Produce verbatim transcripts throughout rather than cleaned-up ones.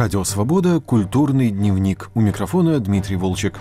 Радио «Свобода», культурный дневник. У микрофона Дмитрий Волчек.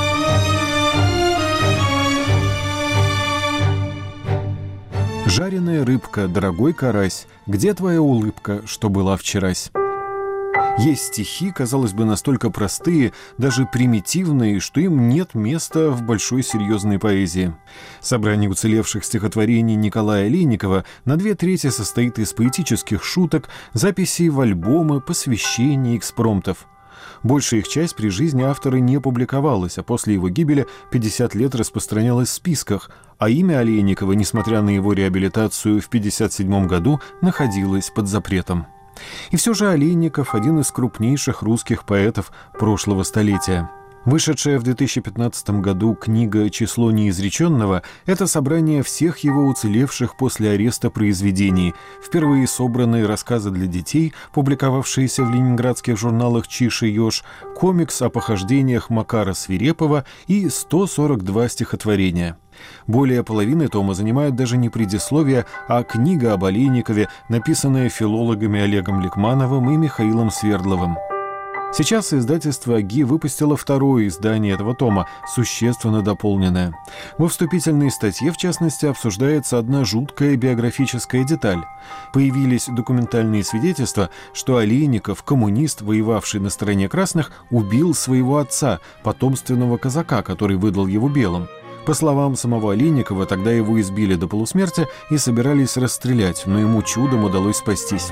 Жареная рыбка, дорогой карась, где твоя улыбка, что была вчерась? Есть стихи, казалось бы, настолько простые, даже примитивные, что им нет места в большой серьезной поэзии. Собрание уцелевших стихотворений Николая Олейникова на две трети состоит из поэтических шуток, записей в альбомы, посвящений, экспромтов. Большая их часть при жизни автора не публиковалась, а после его гибели пятьдесят лет распространялась в списках, а имя Олейникова, несмотря на его реабилитацию в пятьдесят седьмом году, находилось под запретом. И все же Олейников – один из крупнейших русских поэтов прошлого столетия. Вышедшая в две тысячи пятнадцатом году книга «Число неизреченного» – это собрание всех его уцелевших после ареста произведений, впервые собранные рассказы для детей, публиковавшиеся в ленинградских журналах «Чиж и Ёж», комикс о похождениях Макара Свирепова и сто сорок два стихотворения. Более половины тома занимают даже не предисловие, а книга об Олейникове, написанная филологами Олегом Ликмановым и Михаилом Свердловым. Сейчас издательство АГИ выпустило второе издание этого тома, существенно дополненное. Во вступительной статье, в частности, обсуждается одна жуткая биографическая деталь. Появились документальные свидетельства, что Олейников, коммунист, воевавший на стороне красных, убил своего отца, потомственного казака, который выдал его белым. По словам самого Олейникова, тогда его избили до полусмерти и собирались расстрелять, но ему чудом удалось спастись.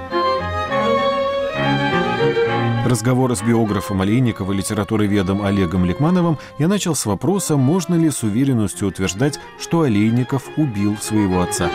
Разговор с биографом Олейникова, литературоведом Олегом Ликмановым, я начал с вопроса, можно ли с уверенностью утверждать, что Олейников убил своего отца.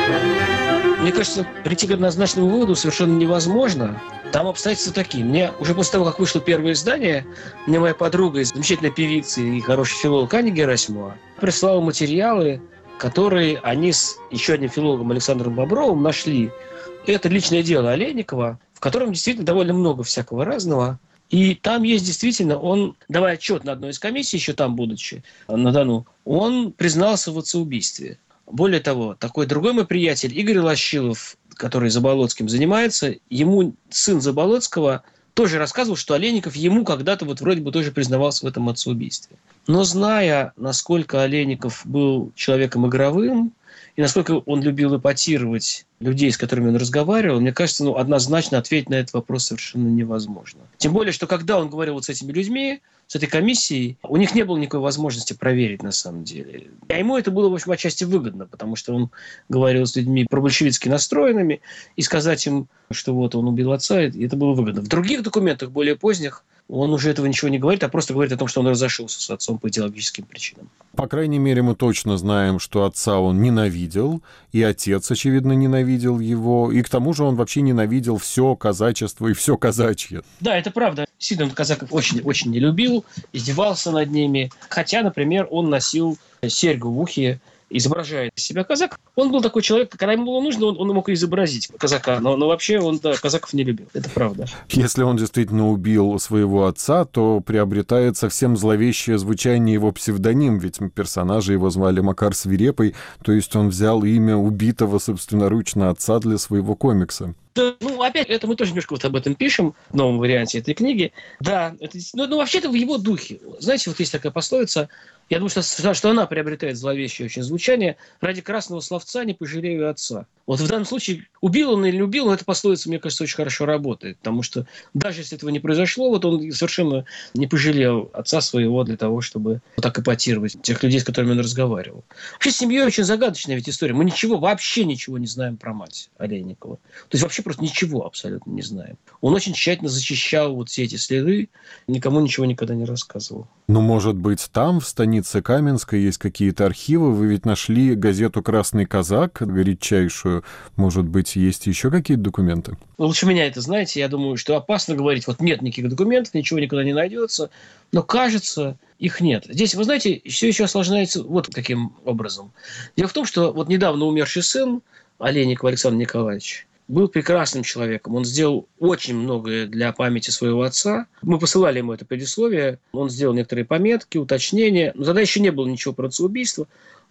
Мне кажется, прийти к однозначному выводу совершенно невозможно. Там обстоятельства такие. Мне уже после того, как вышло первое издание, мне моя подруга, замечательная певица и хороший филолог Аня Герасимова, прислала материалы, которые они с еще одним филологом Александром Бобровым нашли. Это личное дело Олейникова, в котором действительно довольно много всякого разного. И там есть действительно, он, давая отчет на одной из комиссий, еще там будучи, на Дону, он признался в отцеубийстве. Более того, такой другой мой приятель, Игорь Лощилов, который Заболоцким занимается, ему сын Заболоцкого тоже рассказывал, что Олейников ему когда-то вот вроде бы тоже признавался в этом отцеубийстве. Но зная, насколько Олейников был человеком игровым, и насколько он любил эпатировать людей, с которыми он разговаривал, мне кажется, ну, однозначно ответить на этот вопрос совершенно невозможно. Тем более, что когда он говорил вот с этими людьми, с этой комиссией, у них не было никакой возможности проверить на самом деле. А ему это было, в общем, отчасти выгодно, потому что он говорил с людьми пробольшевистски настроенными, и сказать им, что вот он убил отца, это было выгодно. В других документах, более поздних, он уже этого ничего не говорит, а просто говорит о том, что он разошелся с отцом по идеологическим причинам. По крайней мере, мы точно знаем, что отца он ненавидел, и отец, очевидно, ненавидел его, и к тому же он вообще ненавидел все казачество и все казачье. Да, это правда. Сидор казаков очень-очень не любил, издевался над ними. Хотя, например, он носил серьгу в ухе, изображает себя казак. Он был такой человек, когда ему было нужно, он, он мог изобразить казака. Но, но вообще он да, казаков не любил. Это правда. Если он действительно убил своего отца, то приобретает совсем зловещее звучание его псевдоним, ведь персонажа его звали Макар Свирепый, то есть он взял имя убитого собственноручно отца для своего комикса. Да, ну, опять, это мы тоже немножко вот об этом пишем в новом варианте этой книги. Да, это, ну, ну, вообще-то в его духе. Знаете, вот есть такая пословица, я думаю, что, что она приобретает зловещее очень звучание: ради красного словца не пожалею отца. Вот в данном случае, убил он или не убил, но эта пословица, мне кажется, очень хорошо работает, потому что даже если этого не произошло, вот он совершенно не пожалел отца своего для того, чтобы вот так эпатировать тех людей, с которыми он разговаривал. Вообще, с семьей очень загадочная ведь история. Мы ничего, вообще ничего не знаем про мать Олейникова. То есть вообще просто ничего абсолютно не знаем. Он очень тщательно зачищал вот все эти следы, никому ничего никогда не рассказывал. Ну, может быть, там, в станице Каменской, есть какие-то архивы. Вы ведь нашли газету «Красный казак», редчайшую. Может быть, есть еще какие-то документы? Лучше меня это знаете. Я думаю, что опасно говорить, вот нет никаких документов, ничего никуда не найдется. Но, кажется, их нет. Здесь, вы знаете, все еще осложняется вот каким образом. Дело в том, что вот недавно умерший сын Олейникова Александр Николаевич был прекрасным человеком. Он сделал очень многое для памяти своего отца. Мы посылали ему это предисловие. Он сделал некоторые пометки, уточнения. Но тогда еще не было ничего про отцеубийство.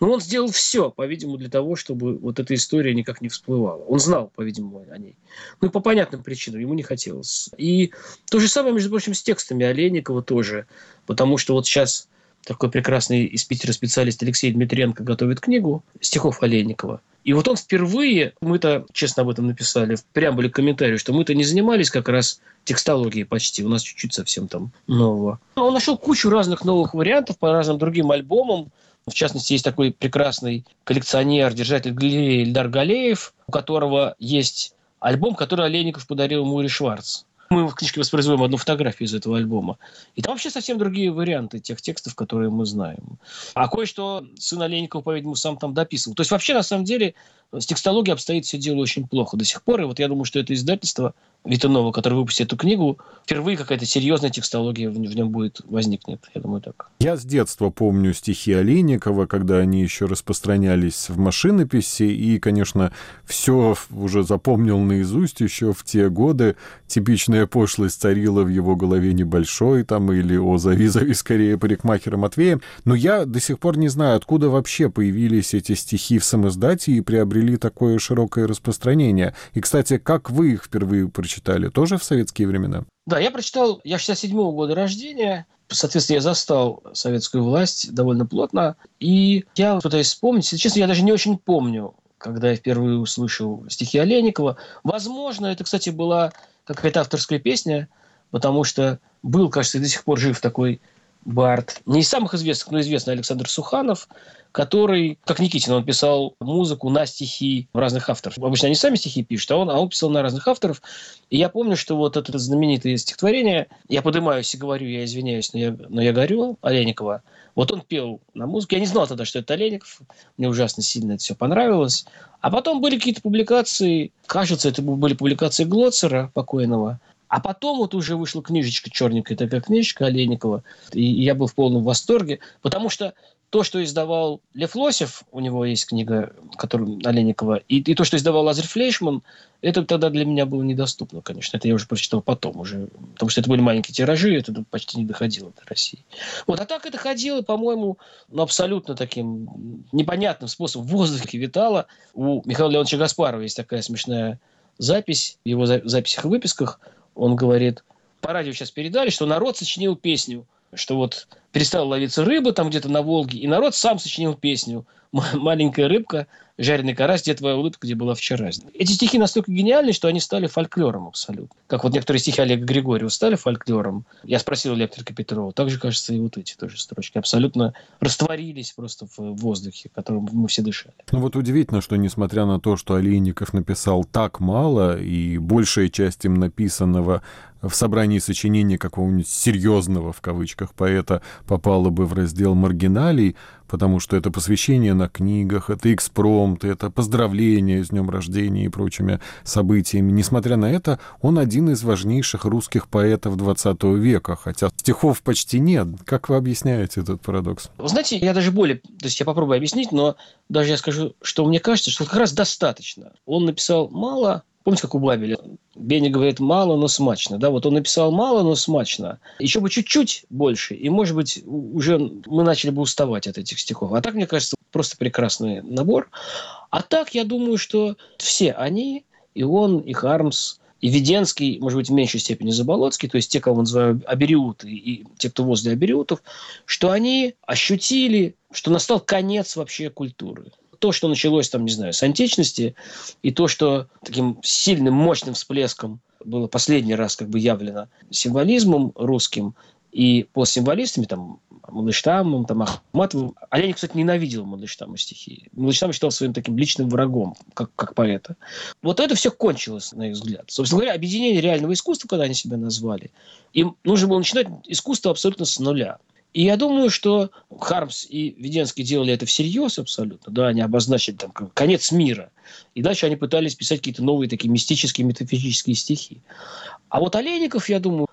Но он сделал все, по-видимому, для того, чтобы вот эта история никак не всплывала. Он знал, по-видимому, о ней. Ну и по понятным причинам, ему не хотелось. И то же самое, между прочим, с текстами Олейникова тоже. Потому что вот сейчас такой прекрасный из Питера специалист Алексей Дмитренко готовит книгу стихов Олейникова. И вот он впервые, мы-то честно об этом написали в преамбуле к комментарию, что мы-то не занимались как раз текстологией почти, у нас чуть-чуть совсем там нового. Он нашел кучу разных новых вариантов по разным другим альбомам. В частности, есть такой прекрасный коллекционер, держатель галереи Ильдар Галеев, у которого есть альбом, который Олейников подарил Муре Шварц. Мы в книжке воспроизводим одну фотографию из этого альбома. И там вообще совсем другие варианты тех текстов, которые мы знаем. А кое-что сын Олейникова, по-видимому, сам там дописывал. То есть вообще, на самом деле, с текстологией обстоит все дело очень плохо до сих пор. И вот я думаю, что это издательство Витанова, которое выпустит эту книгу, впервые какая-то серьезная текстология в нем будет, возникнет. Я думаю, так. Я с детства помню стихи Олейникова, когда они еще распространялись в машинописи, и, конечно, все уже запомнил наизусть еще в те годы. Типичная пошлость царила в его голове небольшой, там, или «О, зови, зови скорее парикмахера Матвея». Но я до сих пор не знаю, откуда вообще появились эти стихи в самиздате и приобрели такое широкое распространение. И, кстати, как вы их впервые прочитали? Тоже в советские времена? Да, я прочитал, я шестьдесят седьмого года рождения, соответственно, я застал советскую власть довольно плотно, и я пытаюсь вспомнить, если честно, я даже не очень помню, когда я впервые услышал стихи Олейникова. Возможно, это, кстати, была какая-то авторская песня, потому что был, кажется, и до сих пор жив такой бард, не из самых известных, но известный Александр Суханов, который, как Никитин, он писал музыку на стихи разных авторов. Обычно они сами стихи пишут, а он, а он писал на разных авторов. И я помню, что вот это знаменитое стихотворение «Я поднимаюсь и говорю, я извиняюсь, но я, но я горю» Олейникова. Вот он пел на музыку. Я не знал тогда, что это Олейников. Мне ужасно сильно это все понравилось. А потом были какие-то публикации. Кажется, это были публикации Глоцера покойного. А потом вот уже вышла книжечка, черненькая такая книжечка Олейникова. И я был в полном восторге, потому что то, что издавал Лев Лосев, у него есть книга, которую Олейникова, и, и то, что издавал Лазарь Флейшман, это тогда для меня было недоступно, конечно. Это я уже прочитал потом уже, потому что это были маленькие тиражи, это почти не доходило до России. Вот, а так это ходило, по-моему, ну, абсолютно таким непонятным способом. В воздухе витало. У Михаила Леоновича Гаспарова есть такая смешная запись, в его записях и выписках. Он говорит, по радио сейчас передали, что народ сочинил песню, что вот перестала ловиться рыба там где-то на Волге, и народ сам сочинил песню «Маленькая рыбка, жареный карась, где твоя улыбка, где была вчера». Эти стихи настолько гениальны, что они стали фольклором абсолютно. Как вот некоторые стихи Олега Григорьева стали фольклором. Я спросил Электрика Петрова. Так же, кажется, и вот эти тоже строчки абсолютно растворились просто в воздухе, которым мы все дышали. Ну вот удивительно, что несмотря на то, что Олейников написал так мало, и большая часть им написанного в собрании сочинений какого-нибудь серьезного, в кавычках, поэта попало бы в раздел маргиналий, потому что это посвящение на книгах, это экспромт, это поздравления с днем рождения и прочими событиями. Несмотря на это, он один из важнейших русских поэтов двадцатого века, хотя стихов почти нет. Как вы объясняете этот парадокс? Вы знаете, я даже более... То есть я попробую объяснить, но даже я скажу, что мне кажется, что как раз достаточно. Он написал мало... Помните, как у Бабеля? Бенни говорит «мало, но смачно». Да, вот он написал «мало, но смачно». Еще бы чуть-чуть больше, и, может быть, уже мы начали бы уставать от этих стихов. А так, мне кажется, просто прекрасный набор. А так, я думаю, что все они, и он, и Хармс, и Веденский, может быть, в меньшей степени Заболоцкий, то есть те, кого называют абериуты, и те, кто возле абериутов, что они ощутили, что настал конец вообще культуры. То, что началось, там, не знаю, с античности, и то, что таким сильным, мощным всплеском было последний раз как бы явлено символизмом русским и постсимволистами, там, Мандельштамом, там, Ахматовым. Олейников, кстати, ненавидел Мандельштама стихи. Мандельштам считал своим таким личным врагом, как, как поэта. Вот это все кончилось, на их взгляд. Собственно говоря, объединение реального искусства, когда они себя назвали, им нужно было начинать искусство абсолютно с нуля. И я думаю, что Хармс и Веденский делали это всерьез абсолютно. Да, они обозначили там конец мира. И дальше они пытались писать какие-то новые такие мистические, метафизические стихи. А вот Олейников, я думаю,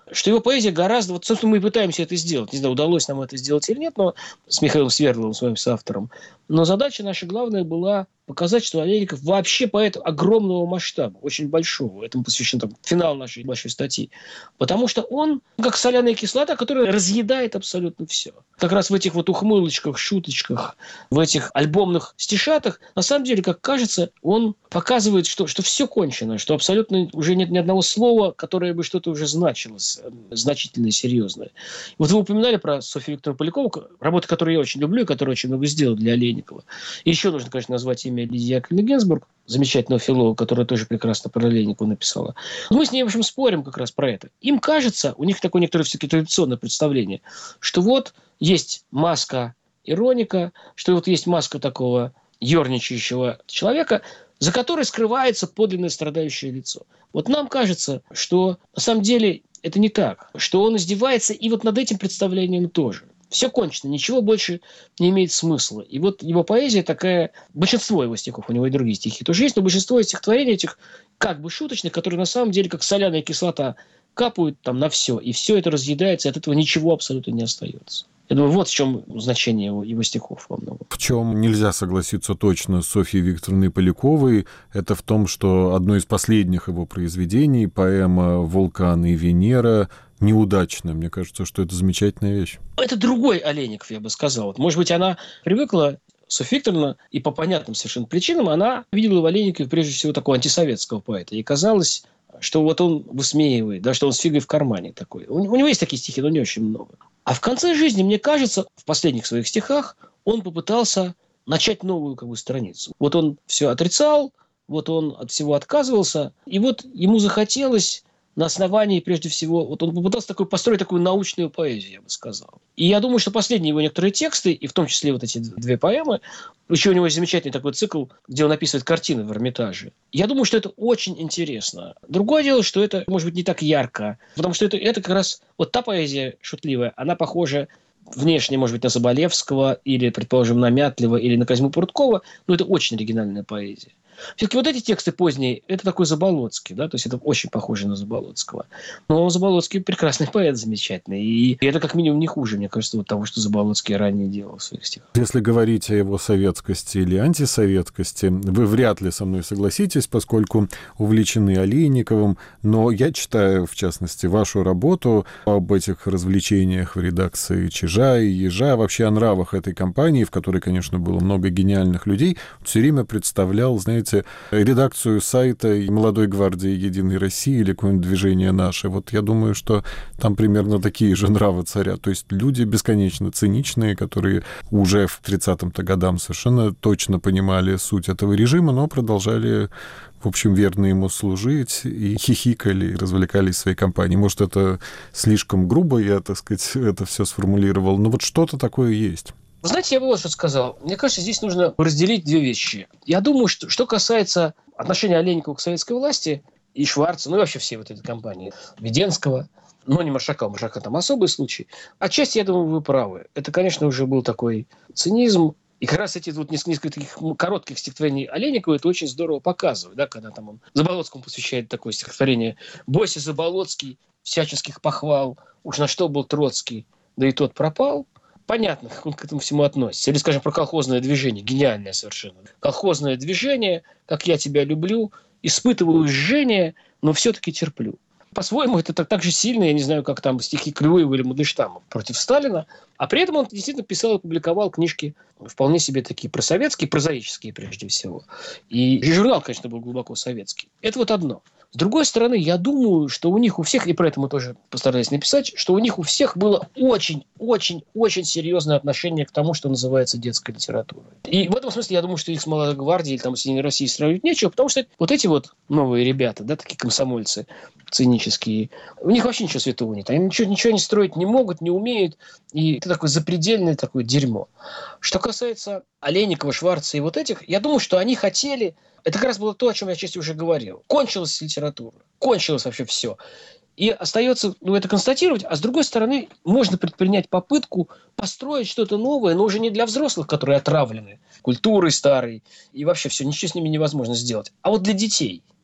что его поэзия гораздо... Вот, собственно, мы и пытаемся это сделать. Не знаю, удалось нам это сделать или нет, но с Михаилом Свердловым, своим соавтором. Но задача наша главная была показать, что Алейников вообще поэт огромного масштаба, очень большого. Этому посвящен там, финал нашей большой статьи. Потому что он как соляная кислота, которая разъедает абсолютно все. Как раз в этих вот ухмылочках, шуточках, в этих альбомных стишатах, на самом деле, как кажется, он показывает, что, что все кончено, что абсолютно уже нет ни одного слова, которое бы что-то уже значилось, значительное, серьезное. Вот вы упоминали про Софью Викторовну Полякову, работу, которую я очень люблю и которую очень много сделал для Алейникова. И еще нужно, конечно, назвать имя Лидии Яковлевны Гинзбург, замечательного филолога, которая тоже прекрасно про Алейникова написала. Мы с ней, в общем, спорим как раз про это. Им кажется, у них такое некоторое все-таки традиционное представление, что вот есть маска ироника, что вот есть маска такого ерничающего человека, за которой скрывается подлинное страдающее лицо. Вот нам кажется, что на самом деле это не так, что он издевается и вот над этим представлением тоже. Все кончено, ничего больше не имеет смысла. И вот его поэзия такая, большинство его стихов, у него и другие стихи тоже есть, но большинство стихотворений этих как бы шуточных, которые на самом деле как соляная кислота капают там на все, и все это разъедается, и от этого ничего абсолютно не остается. Я думаю, вот в чем значение его, его стихов во многом. В чем нельзя согласиться точно с Софьей Викторовной Поляковой, это в том, что одно из последних его произведений, поэма «Вулкан и Венера», неудачно. Мне кажется, что это замечательная вещь. Это другой Алейников, я бы сказал. Вот, может быть, она привыкла, Софья Викторовна, и по понятным совершенно причинам, она видела в Алейникове прежде всего такого антисоветского поэта. Ей казалось, что вот он высмеивает, да, что он с фигой в кармане такой. У, у него есть такие стихи, но не очень много. А в конце жизни, мне кажется, в последних своих стихах он попытался начать новую как бы страницу. Вот он все отрицал, вот он от всего отказывался, и вот ему захотелось на основании, прежде всего, вот он попытался такой, построить такую научную поэзию, я бы сказал. И я думаю, что последние его некоторые тексты, и в том числе вот эти две поэмы, еще у него есть замечательный такой цикл, где он описывает картины в Эрмитаже. Я думаю, что это очень интересно. Другое дело, что это, может быть, не так ярко, потому что это, это как раз вот та поэзия шутливая, она похожа внешне, может быть, на Соболевского, или, предположим, на Мятлева, или на Козьму Прудкова, но это очень оригинальная поэзия. Все-таки вот эти тексты поздние, это такой Заболоцкий, да, то есть это очень похоже на Заболоцкого. Но Заболоцкий прекрасный поэт, замечательный, и это как минимум не хуже, мне кажется, вот того, что Заболоцкий ранее делал в своих стихах. Если говорить о его советскости или антисоветскости, вы вряд ли со мной согласитесь, поскольку увлечены Алейниковым, но я читаю, в частности, вашу работу об этих развлечениях в редакции «Чижа» и «Ежа», вообще о нравах этой компании, в которой, конечно, было много гениальных людей, все время представлял, знаете, редакцию сайта «Молодой гвардии Единой России» или какое-нибудь «Движение наше». Вот я думаю, что там примерно такие же нравы царят. То есть люди бесконечно циничные, которые уже в тридцатым-то годам совершенно точно понимали суть этого режима, но продолжали, в общем, верно ему служить и хихикали, и развлекались в своей компании. Может, это слишком грубо я, так сказать, это все сформулировал, но вот что-то такое есть. Вы знаете, я бы вот что сказал. Мне кажется, здесь нужно разделить две вещи. Я думаю, что, что касается отношения Алейникова к советской власти и Шварца, ну и вообще всей вот этой компании, Веденского, но не Маршака, у Маршака там особый случай. Отчасти, я думаю, вы правы. Это, конечно, уже был такой цинизм. И как раз эти вот несколько таких коротких стихотворений Алейникова это очень здорово показывает, да, когда там он Заболоцкому посвящает такое стихотворение «Бойся, Заболоцкий, всяческих похвал, уж на что был Троцкий, да и тот пропал». Понятно, как он к этому всему относится. Или, скажем, про колхозное движение. Гениальное совершенно. Колхозное движение, как я тебя люблю, испытываю жжение, но все-таки терплю. По-своему, это так, так же сильно, я не знаю, как там стихи Клюева или Мандельштама против Сталина. А при этом он действительно писал и публиковал книжки вполне себе такие просоветские, прозаические прежде всего. И журнал, конечно, был глубоко советский. Это вот одно. С другой стороны, я думаю, что у них у всех, и про это мы тоже постарались написать, что у них у всех было очень-очень-очень серьезное отношение к тому, что называется детской литературой. И в этом смысле я думаю, что их с «Молодой гвардией» или там с «Единой Россией» сравнивать нечего, потому что вот эти вот новые ребята, да, такие комсомольцы цинические, у них вообще ничего святого нет. Они ничего, ничего не строить не могут, не умеют, и это такое запредельное такое дерьмо. Что касается Алейникова, Шварца и вот этих, я думаю, что они хотели... Это как раз было то, о чем я отчасти уже говорил. Кончилась литература. Кончилось вообще все. И остается ну, это констатировать. А с другой стороны, можно предпринять попытку построить что-то новое, но уже не для взрослых, которые отравлены культурой старой. И вообще все, ничего с ними невозможно сделать. А вот для детей.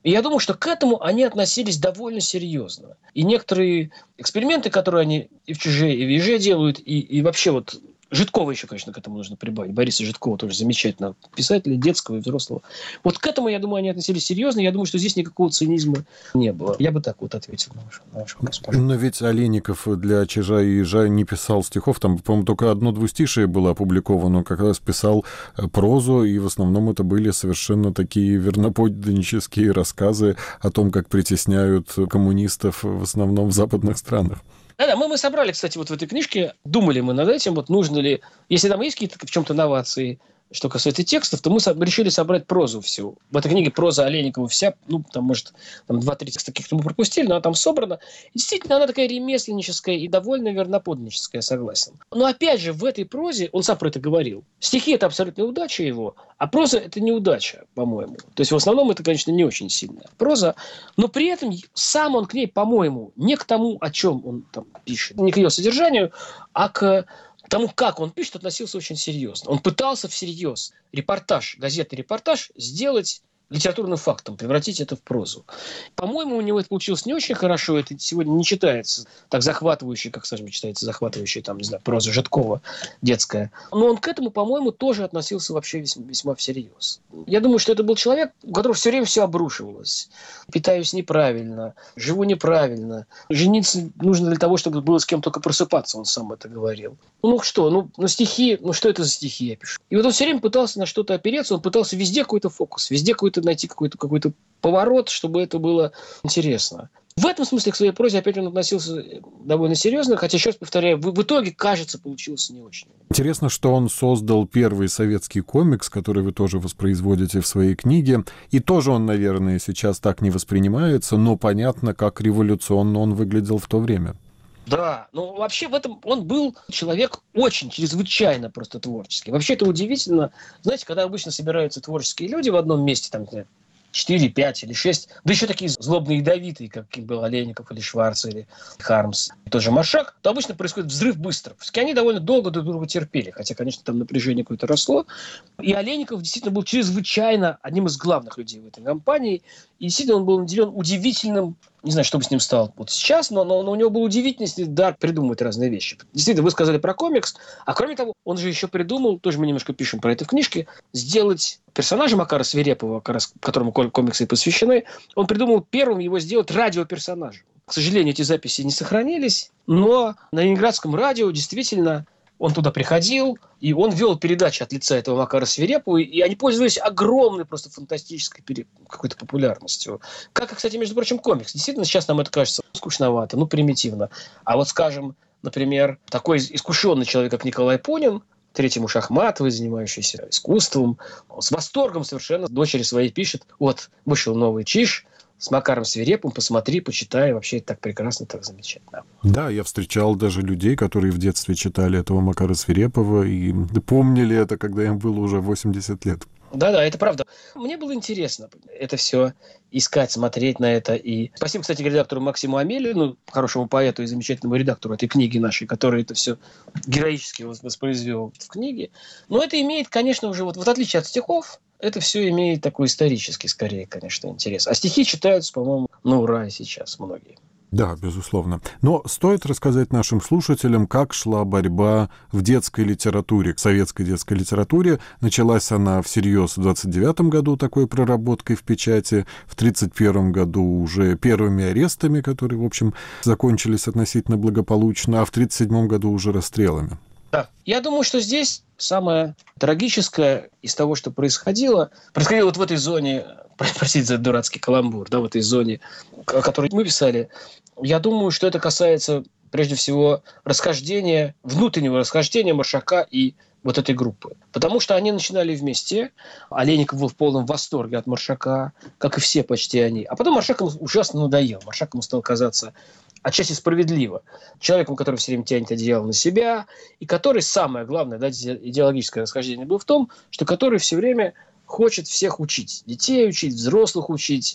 И я думаю, что к этому они относились довольно серьезно. И некоторые эксперименты, которые они и в «Чуже», и в «Еже» делают, и, и вообще вот Житкова еще, конечно, к этому нужно прибавить. Бориса Житкова тоже замечательного писателя, детского и взрослого. Вот к этому, я думаю, они относились серьезно. Я думаю, что здесь никакого цинизма не было. Я бы так вот ответил на ваш, на ваш вопрос. Но ведь Олейников для «Чижа» и «Ежа» не писал стихов. Там, по-моему, только одно двустишие было опубликовано. Он как раз писал прозу, и в основном это были совершенно такие верноподданнические рассказы о том, как притесняют коммунистов в основном в западных странах. Да-да, мы, мы собрали, кстати, вот в этой книжке, думали мы над этим, вот нужно ли, если там есть какие-то в чем-то новации, что касается текстов, то мы со- решили собрать прозу всю. В этой книге проза Олейникова вся, ну, там, может, там два-три текста каких-то мы пропустили, но она там собрана. И действительно, она такая ремесленническая и довольно верноподданническая, согласен. Но опять же, в этой прозе, он сам про это говорил, стихи – это абсолютная удача его, а проза – это неудача, по-моему. То есть, в основном, это, конечно, не очень сильная проза, но при этом сам он к ней, по-моему, не к тому, о чем он там пишет, не к ее содержанию, а к тому, как он пишет, относился очень серьезно. Он пытался всерьез репортаж, газетный репортаж сделать литературным фактом, превратить это в прозу. По-моему, у него это получилось не очень хорошо. Это сегодня не читается так захватывающе, как, скажем, читается захватывающая, там, не знаю, проза Житкова детская. Но он к этому, по-моему, тоже относился вообще весьма, весьма всерьез. Я думаю, что это был человек, у которого все время все обрушивалось. Питаюсь неправильно, живу неправильно. Жениться нужно для того, чтобы было с кем только просыпаться, он сам это говорил. Ну что, ну, ну стихи, ну что это за стихи я пишу? И вот он все время пытался на что-то опереться, он пытался везде какой-то фокус, везде какой-то найти какой-то, какой-то поворот, чтобы это было интересно. В этом смысле к своей прозе опять он относился довольно серьезно, хотя, еще раз повторяю, в, в итоге, кажется, получилось не очень. Интересно, что он создал первый советский комикс, который вы тоже воспроизводите в своей книге, и тоже он, наверное, сейчас так не воспринимается, но понятно, как революционно он выглядел в то время. Да, ну вообще в этом он был человек очень, чрезвычайно просто творческий. Вообще это удивительно. Знаете, когда обычно собираются творческие люди в одном месте, там, четыре, пять или шесть, да еще такие злобные ядовитые, как был Олейников или Шварц или Хармс, и тот же Маршак, то обычно происходит взрыв быстро. Все-таки они довольно долго друг друга терпели, хотя, конечно, там напряжение какое-то росло. И Олейников действительно был чрезвычайно одним из главных людей в этой компании. И действительно он был наделен удивительным, не знаю, что бы с ним стало вот сейчас, но, но, но у него был удивительный дар придумывать разные вещи. Действительно, вы сказали про комикс, а кроме того, он же еще придумал, тоже мы немножко пишем про это в книжке, сделать персонажа Макара Свирепова, которому комиксы и посвящены, он придумал первым его сделать радиоперсонажем. К сожалению, эти записи не сохранились, но на Ленинградском радио действительно он туда приходил, и он вел передачи от лица этого Макара Свирепова, и они пользовались огромной, просто фантастической какой-то популярностью. Как, кстати, между прочим, комикс. Действительно, сейчас нам это кажется скучновато, ну, примитивно. А вот, скажем, например, такой искушенный человек, как Николай Пунин, третьему Шахматовой, занимающийся искусством, с восторгом совершенно дочери своей пишет: вот, вышел новый Чиж с Макаром Свирепым, посмотри, почитай, вообще это так прекрасно, так замечательно. Да, я встречал даже людей, которые в детстве читали этого Макара Свирепова и помнили это, когда им было уже восемьдесят лет. Да-да, это правда. Мне было интересно это все искать, смотреть на это. И спасибо, кстати, редактору Максиму Амелину, хорошему поэту и замечательному редактору этой книги нашей, который это все героически воспроизвел в книге. Но это имеет, конечно, уже, вот, вот в отличие от стихов, это все имеет такой исторический, скорее, конечно, интерес. А стихи читаются, по-моему, на ура сейчас многие. Да, безусловно. Но стоит рассказать нашим слушателям, как шла борьба в детской литературе, в советской детской литературе. Началась она всерьез в двадцать девятом году такой проработкой в печати, в тридцать первом году уже первыми арестами, которые, в общем, закончились относительно благополучно, а в тридцать седьмом году уже расстрелами. Да. Я думаю, что здесь самое трагическое из того, что происходило, происходило вот в этой зоне, простите за дурацкий каламбур, да, в этой зоне, о которой мы писали. Я думаю, что это касается, прежде всего, расхождения, внутреннего расхождения Маршака и вот этой группы. Потому что они начинали вместе. Олейников был в полном восторге от Маршака, как и все почти они. А потом Маршак ему ужасно надоел. Маршак ему стал казаться отчасти справедливо человеком, который все время тянет одеяло на себя, и который, самое главное, да, идеологическое расхождение было в том, что который все время хочет всех учить. Детей учить, взрослых учить.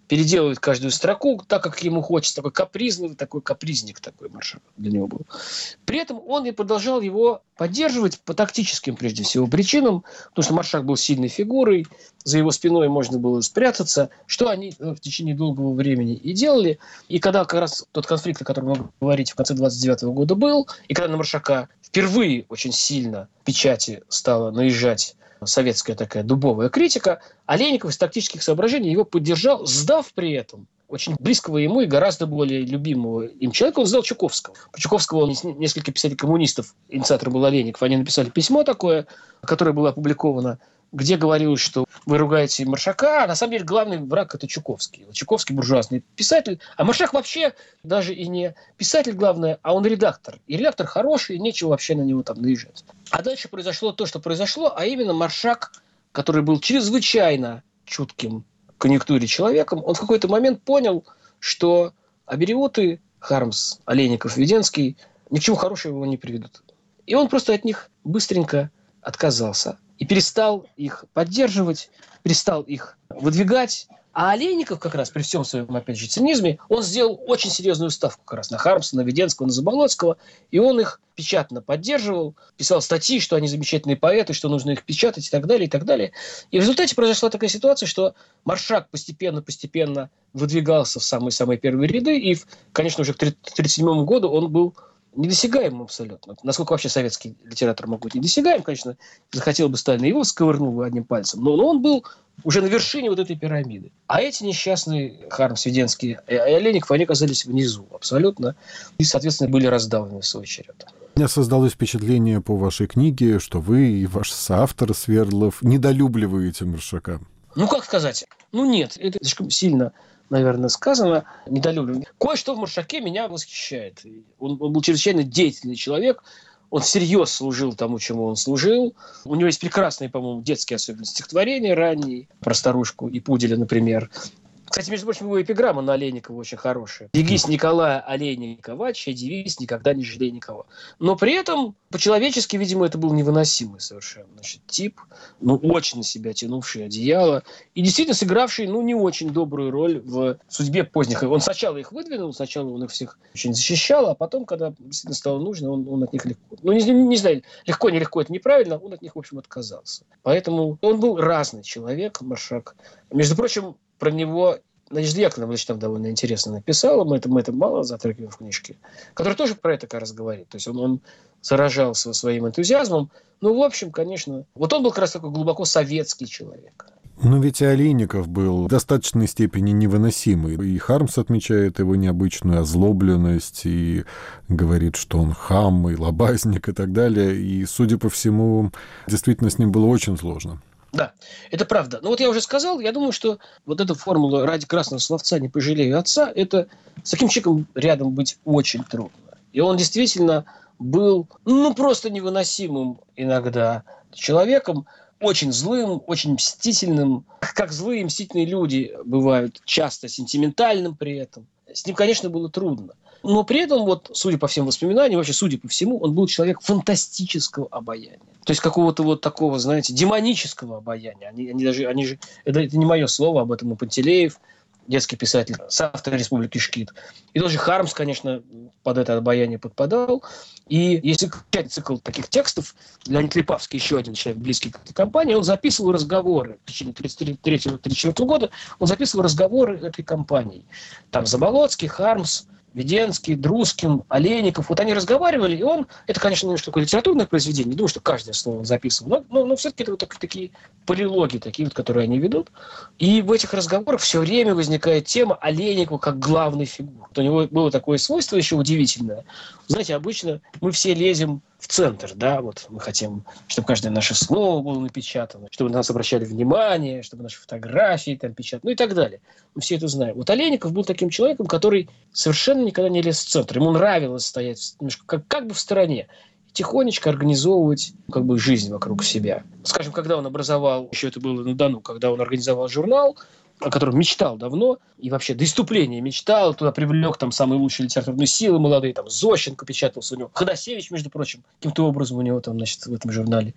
переделывает каждую строку так, как ему хочется. Такой капризный, такой капризник такой Маршак для него был. При этом он и продолжал его поддерживать по тактическим, прежде всего, причинам, потому что Маршак был сильной фигурой, за его спиной можно было спрятаться, что они в течение долгого времени и делали. И когда как раз тот конфликт, о котором мы говорите, в конце двадцать девятого года был, и когда на Маршака впервые очень сильно в печати стала наезжать советская такая дубовая критика, Олейников из тактических соображений его поддержал, сдав при этом очень близкого ему и гораздо более любимого им человека, он сдал Чуковского. По Чуковскому он, несколько писателей-коммунистов, инициатором был Олейников, они написали письмо такое, которое было опубликовано, где говорилось, что вы ругаете Маршака, а на самом деле главный враг – это Чуковский. Чуковский буржуазный писатель, а Маршак вообще даже и не писатель главное, а он редактор. И редактор хороший, и нечего вообще на него там наезжать. А дальше произошло то, что произошло, а именно Маршак, который был чрезвычайно чутким к конъюнктуре человеком, он в какой-то момент понял, что абериуты, Хармс, Олейников, Веденский ни к чему хорошему его не приведут. И он просто от них быстренько отказался. И перестал их поддерживать, перестал их выдвигать. А Олейников как раз, при всем своем, опять же, цинизме, он сделал очень серьезную ставку как раз на Хармса, на Веденского, на Заболоцкого. И он их печатно поддерживал, писал статьи, что они замечательные поэты, что нужно их печатать и так далее, и так далее. И в результате произошла такая ситуация, что Маршак постепенно-постепенно выдвигался в самые-самые первые ряды. И, конечно, уже к тысяча девятьсот тридцать седьмому году он был недосягаемым абсолютно. Насколько вообще советский литератор мог быть недосягаем, конечно, захотел бы Сталин, его сковырнул бы одним пальцем. Но, но он был уже на вершине вот этой пирамиды. А эти несчастные Хармс, Веденский и Олейников, они оказались внизу абсолютно. И, соответственно, были раздавлены в свой черед. У меня создалось впечатление по вашей книге, что вы и ваш соавтор Свердлов недолюбливаете Маршака. Ну, как сказать? Ну, нет, это слишком сильно, наверное, сказано, недолюбливаю. Кое-что в Маршаке меня восхищает. Он, он был чрезвычайно деятельный человек, он всерьез служил тому, чему он служил. У него есть прекрасные, по-моему, детские особенно стихотворения ранние, про старушку и пуделя, например. Кстати, между прочим, его эпиграмма на Олейникова очень хорошая. «Берегись Николая Олейникова, чья девиз никогда не жалей никого». Но при этом по-человечески, видимо, это был невыносимый совершенно, значит, тип, ну, очень на себя тянувший одеяло и действительно сыгравший, ну, не очень добрую роль в судьбе поздних. Он сначала их выдвинул, сначала он их всех очень защищал, а потом, когда действительно стало нужно, он, он от них легко, ну, не, не знаю, легко, нелегко, это неправильно, он от них, в общем, отказался. Поэтому он был разный человек, Маршак. Между прочим, про него Надежда Яковлевна там довольно интересно написала, мы это, мы это мало затрагиваем в книжке, который тоже про это как раз говорит. То есть он, он заражался своим энтузиазмом. Ну, в общем, конечно, вот он был как раз такой глубоко советский человек. Но ведь и Олейников был в достаточной степени невыносимый. И Хармс отмечает его необычную озлобленность и говорит, что он хам и лобазник и так далее. И, судя по всему, действительно с ним было очень сложно. Да, это правда. Но вот я уже сказал, я думаю, что вот эта формула «ради красного словца не пожалею отца», это с таким человеком рядом быть очень трудно. И он действительно был, ну, просто невыносимым иногда человеком, очень злым, очень мстительным. Как злые и мстительные люди бывают, часто сентиментальным при этом. С ним, конечно, было трудно. Но при этом, вот, судя по всем воспоминаниям, вообще, судя по всему, он был человек фантастического обаяния. То есть какого-то вот такого, знаете, демонического обаяния. Они, они даже, они же, это, это не мое слово, об этом и Пантелеев, детский писатель, соавтор «Республики Шкит». И тоже Хармс, конечно, под это обаяние подпадал. И если читать цикл таких текстов, Леонид Липавский, еще один человек, близкий к этой компании, он записывал разговоры в течение тридцать третьего — тридцать четвёртого года, он записывал разговоры этой компании. Там Заболоцкий, Хармс, Веденский, Друскин, Олейников. Вот они разговаривали, и он... Это, конечно, немножко такое литературное произведение. Не думаю, что каждое слово он записывал. Но, но, но все-таки это вот так, такие полилоги, такие вот, которые они ведут. И в этих разговорах все время возникает тема Олейникова как главной фигуры. У него было такое свойство еще удивительное. Знаете, обычно мы все лезем в центр, да, вот мы хотим, чтобы каждое наше слово было напечатано, чтобы на нас обращали внимание, чтобы наши фотографии там печатали, ну и так далее. Мы все это знаем. Вот Олейников был таким человеком, который совершенно никогда не лез в центр. Ему нравилось стоять немножко как, как бы в стороне, тихонечко организовывать как бы жизнь вокруг себя. Скажем, когда он образовал, еще это было на Дону, когда он организовал журнал, о котором мечтал давно, и вообще до исступления мечтал, туда привлек там самые лучшие литературные силы молодые, там Зощенко печатался у него, Ходосевич, между прочим, каким-то образом у него там, значит, в этом журнале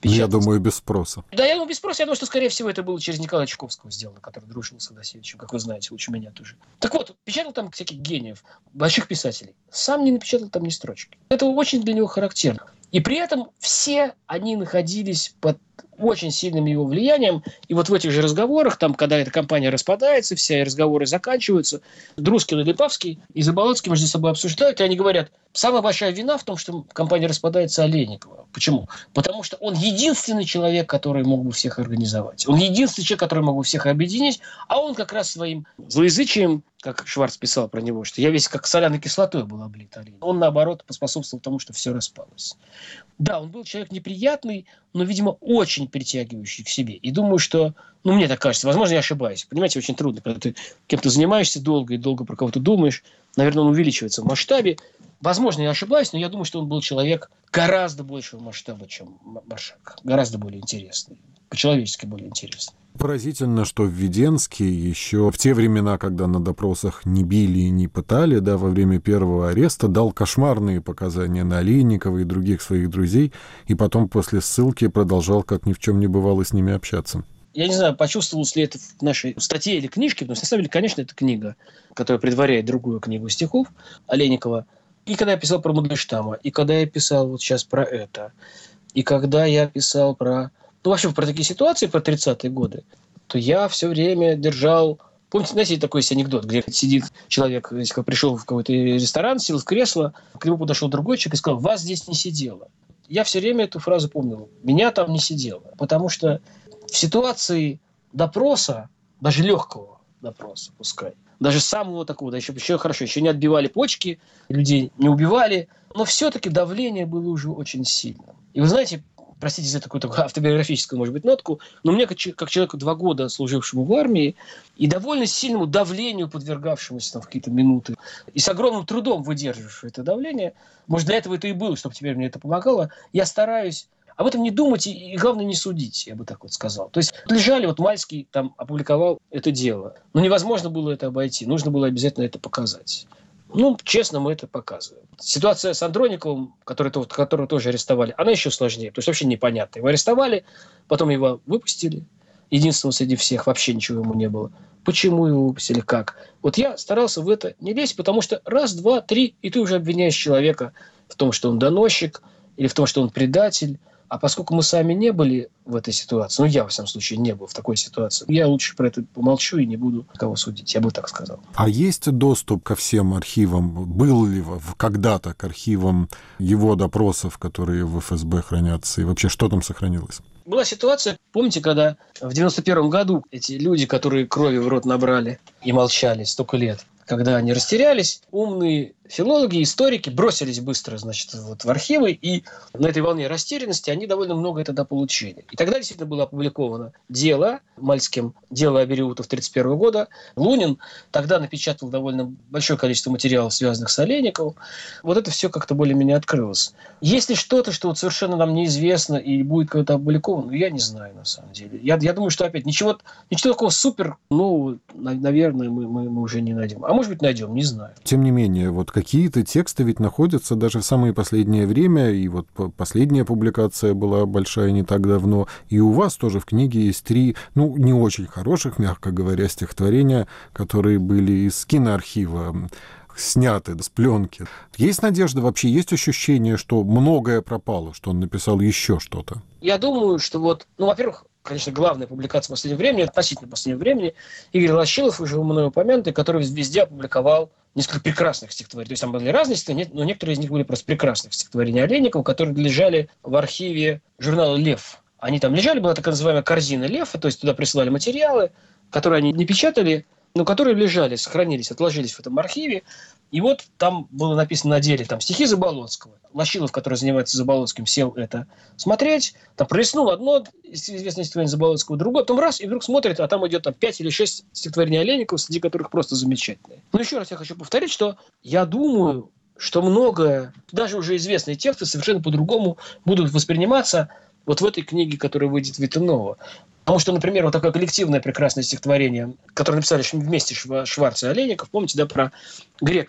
Я думаю, без спроса. Да, я думаю, без спроса. Я думаю, что, скорее всего, это было через Николая Чуковского сделано, который дружил с Ходосевичем, как вы знаете, лучше меня тоже. Так вот, печатал там всяких гениев, больших писателей. Сам не напечатал там ни строчки. Это очень для него характерно. И при этом все они находились под очень сильным его влиянием. И вот в этих же разговорах, там, когда эта компания распадается, все разговоры заканчиваются, Друскин и Липавский и Заболоцкий между собой обсуждают, и они говорят, самая большая вина в том, что компания распадается, Олейникова. Почему? Потому что он единственный человек, который мог бы всех организовать. Он единственный человек, который мог бы всех объединить, а он как раз своим злоязычием, как Шварц писал про него, что я весь как соляной кислотой был облит Олейников. Он, наоборот, поспособствовал тому, что все распалось. Да, он был человек неприятный, но, видимо, очень притягивающий к себе. И думаю, что, ну, мне так кажется, возможно, я ошибаюсь. Понимаете, очень трудно, когда ты кем-то занимаешься долго и долго про кого-то думаешь. Наверное, он увеличивается в масштабе. Возможно, я ошибаюсь, но я думаю, что он был человек гораздо большего масштаба, чем Маршак. Гораздо более интересный. По-человечески более интересный. Поразительно, что Введенский еще в те времена, когда на допросах не били и не пытали, да, во время первого ареста дал кошмарные показания на Олейникова и других своих друзей, и потом после ссылки продолжал, как ни в чем не бывало, с ними общаться. Я не знаю, почувствовалось ли это в нашей статье или книжке, но на самом деле, конечно, это книга, которая предваряет другую книгу стихов Олейникова. И когда я писал про Мандельштама, и когда я писал вот сейчас про это, и когда я писал про... Ну, вообще, про такие ситуации, про тридцатые годы, то я все время держал... Помните, знаете, такой есть анекдот, где сидит человек, если пришел в какой-то ресторан, сел в кресло, к нему подошел другой человек и сказал, вас здесь не сидело. Я все время эту фразу помнил. Меня там не сидело. Потому что в ситуации допроса, даже легкого допроса, пускай, даже самого такого, да еще, еще хорошо, еще не отбивали почки, людей не убивали, но все-таки давление было уже очень сильным. И вы знаете, простите за такую, такую автобиографическую, может быть, нотку, но мне, как, как человеку два года служившему в армии, и довольно сильному давлению, подвергавшемуся там, в какие-то минуты, и с огромным трудом выдерживавшему это давление, может, для этого это и было, чтобы теперь мне это помогало, я стараюсь об этом не думать и, и, главное, не судить, я бы так вот сказал. То есть лежали, вот Мальский там опубликовал это дело, но невозможно было это обойти, нужно было обязательно это показать. Ну, честно, мы это показываем. Ситуация с Андрониковым, который, которого тоже арестовали, она еще сложнее. То есть вообще непонятно. Его арестовали, потом его выпустили. Единственного среди всех, вообще ничего ему не было. Почему его выпустили, как? Вот я старался в это не лезть, потому что раз, два, три, и ты уже обвиняешь человека в том, что он доносчик, или в том, что он предатель. А поскольку мы сами не были в этой ситуации, ну, я, во всяком случае, не был в такой ситуации, я лучше про это помолчу и не буду кого судить, я бы так сказал. А есть доступ ко всем архивам? Был ли когда-то к архивам его допросов, которые в эф эс бэ хранятся? И вообще, что там сохранилось? Была ситуация, помните, когда в девяносто первом году эти люди, которые крови в рот набрали и молчали столько лет, когда они растерялись, умные филологи, историки бросились быстро, значит, вот в архивы, и на этой волне растерянности они довольно много тогда получили. И тогда действительно было опубликовано дело Мальским, дело Абериутов тридцать первого года. Лунин тогда напечатал довольно большое количество материалов, связанных с Олейниковым. Вот это все как-то более-менее открылось. Есть ли что-то, что вот совершенно нам неизвестно и будет когда-то опубликовано, я не знаю, на самом деле. Я, я думаю, что опять ничего, ничего такого супер, ну, наверное, мы, мы, мы уже не найдем. А может быть, найдем, не знаю. Тем не менее, вот какие-то тексты ведь находятся даже в самое последнее время, и вот последняя публикация была большая не так давно, и у вас тоже в книге есть три, ну, не очень хороших, мягко говоря, стихотворения, которые были из киноархива, сняты с пленки. Есть надежда, вообще есть ощущение, что многое пропало, что он написал еще что-то? Я думаю, что вот, ну, во-первых, конечно, главная публикация последнего времени, относительно последнего времени, Игорь Лощилов, уже мной упомянутый, который везде опубликовал несколько прекрасных стихотворений. То есть там были разные стихотворения, но некоторые из них были просто прекрасных стихотворений Олейникова, которые лежали в архиве журнала «Лев». Они там лежали, была так называемая корзина «Лев», то есть туда присылали материалы, которые они не печатали, но которые лежали, сохранились, отложились в этом архиве. И вот там было написано на деле там, стихи Заболоцкого. Лощилов, который занимается Заболоцким, сел это смотреть. Там пролистнул одно известное стихотворение Заболоцкого, другое, потом раз, и вдруг смотрит, а там идет там, пять или шесть стихотворений Олейникова, среди которых просто замечательные. Но еще раз я хочу повторить, что я думаю, что многое, даже уже известные тексты, совершенно по-другому будут восприниматься вот в этой книге, которая выйдет Витанова. Потому что, например, вот такое коллективное прекрасное стихотворение, которое написали вместе Шварц и Олейников, помните, да, про Грекова.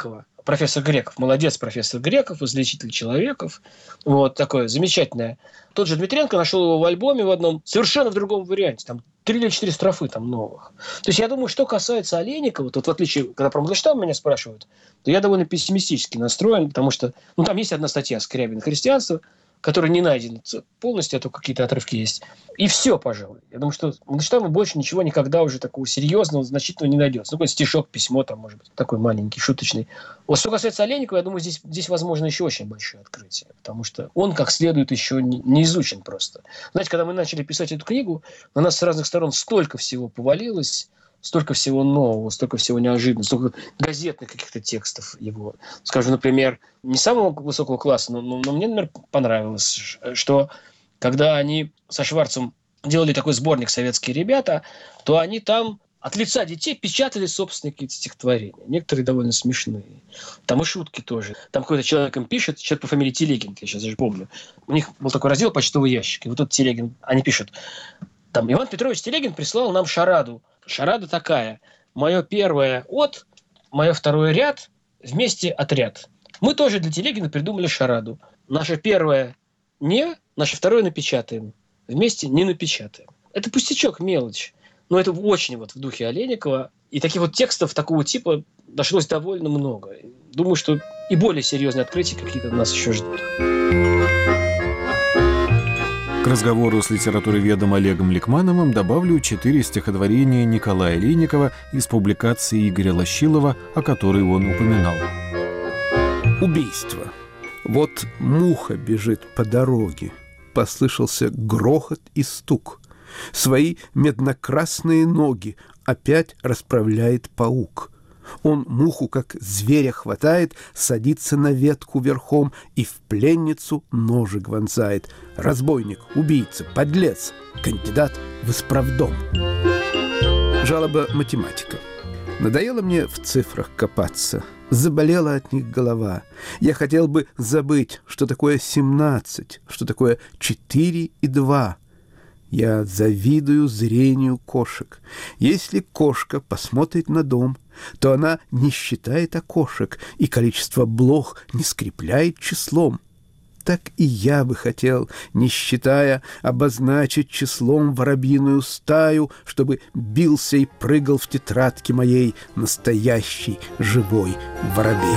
профессор Греков. Молодец, профессор Греков, излечитель человеков. Вот такое замечательное. Тот же Дмитренко нашел его в альбоме в одном, совершенно в другом варианте. Там три или четыре строфы там новых. То есть я думаю, что касается Олейникова, тут в отличие, когда про Мандельштама меня спрашивают, то я довольно пессимистически настроен, потому что ну, там есть одна статья «Скрябин. Христианство», который не найден полностью, а то какие-то отрывки есть. И все, пожалуй. Я думаю, что Мандельштама больше ничего никогда уже такого серьезного, значительного не найдется. Ну, какой-то стишок, письмо там, может быть, такой маленький, шуточный. Вот что касается Олейникова, я думаю, здесь, здесь возможно еще очень большое открытие, потому что он как следует еще не, не изучен просто. Знаете, когда мы начали писать эту книгу, на нас с разных сторон столько всего повалилось, столько всего нового, столько всего неожиданного, столько газетных каких-то текстов его. Скажу, например, не самого высокого класса, но, но, но мне, например, понравилось, что когда они со Шварцем делали такой сборник «Советские ребята», то они там от лица детей печатали собственные какие-то стихотворения. Некоторые довольно смешные. Там и шутки тоже. Там какой-то человек им пишет, человек по фамилии Телегин, я сейчас даже помню. У них был такой раздел «Почтовый ящик». И вот этот Телегин, они пишут, там, Иван Петрович Телегин прислал нам шараду. Шарада такая. Мое первое от, мое второе ряд, вместе отряд. Мы тоже для Телегина придумали шараду. Наше первое не, наше второе напечатаем. Вместе не напечатаем. Это пустячок, мелочь. Но это очень вот в духе Олейникова. И таких вот текстов такого типа нашлось довольно много. Думаю, что и более серьезные открытия какие-то нас еще ждут. К разговору с литературоведом Олегом Ликмановым добавлю четыре стихотворения Николая Олейникова из публикации Игоря Лощилова, о которой он упоминал. Убийство. Вот муха бежит по дороге. Послышался грохот и стук. Свои меднокрасные ноги опять расправляет паук. Он муху, как зверя, хватает, садится на ветку верхом и в пленницу ножик вонзает. Разбойник, убийца, подлец, кандидат в исправдом. Жалоба математика. Надоело мне в цифрах копаться. Заболела от них голова. Я хотел бы забыть, что такое семнадцать, что такое четыре и два. Я завидую зрению кошек. Если кошка посмотрит на дом, то она не считает окошек, и количество блох не скрепляет числом. Так и я бы хотел, не считая, обозначить числом воробьиную стаю, чтобы бился и прыгал в тетрадке моей настоящий живой воробей.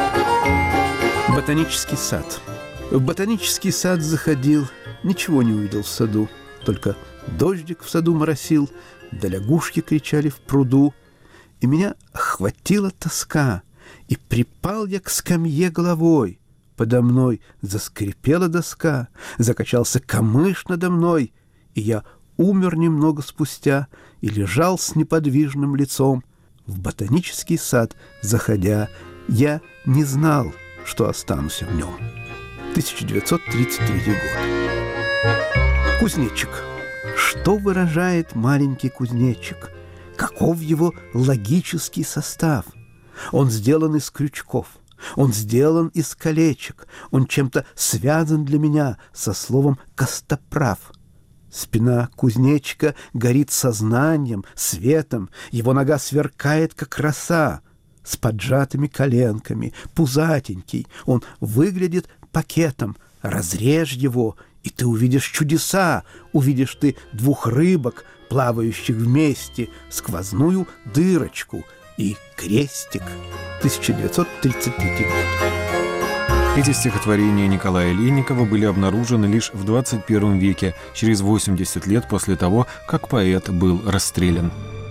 Ботанический сад. В ботанический сад заходил, ничего не увидел в саду. Только дождик в саду моросил, да лягушки кричали в пруду. И меня охватила тоска, и припал я к скамье головой. Подо мной заскрипела доска, закачался камыш надо мной, и я умер немного спустя и лежал с неподвижным лицом. В ботанический сад заходя, я не знал, что останусь в нем. тысяча девятьсот тридцать третий год. Кузнечик. Что выражает маленький кузнечик? Каков его логический состав? Он сделан из крючков, он сделан из колечек, он чем-то связан для меня со словом «костоправ». Спина кузнечика горит сознанием, светом, его нога сверкает, как роса, с поджатыми коленками, пузатенький, он выглядит пакетом, разрежь его, и ты увидишь чудеса, увидишь ты двух рыбок, плавающих вместе, сквозную дырочку и крестик. тысяча девятьсот тридцать третий год. Эти стихотворения Николая Олейникова были обнаружены лишь в двадцать первом веке, через восемьдесят лет после того, как поэт был расстрелян.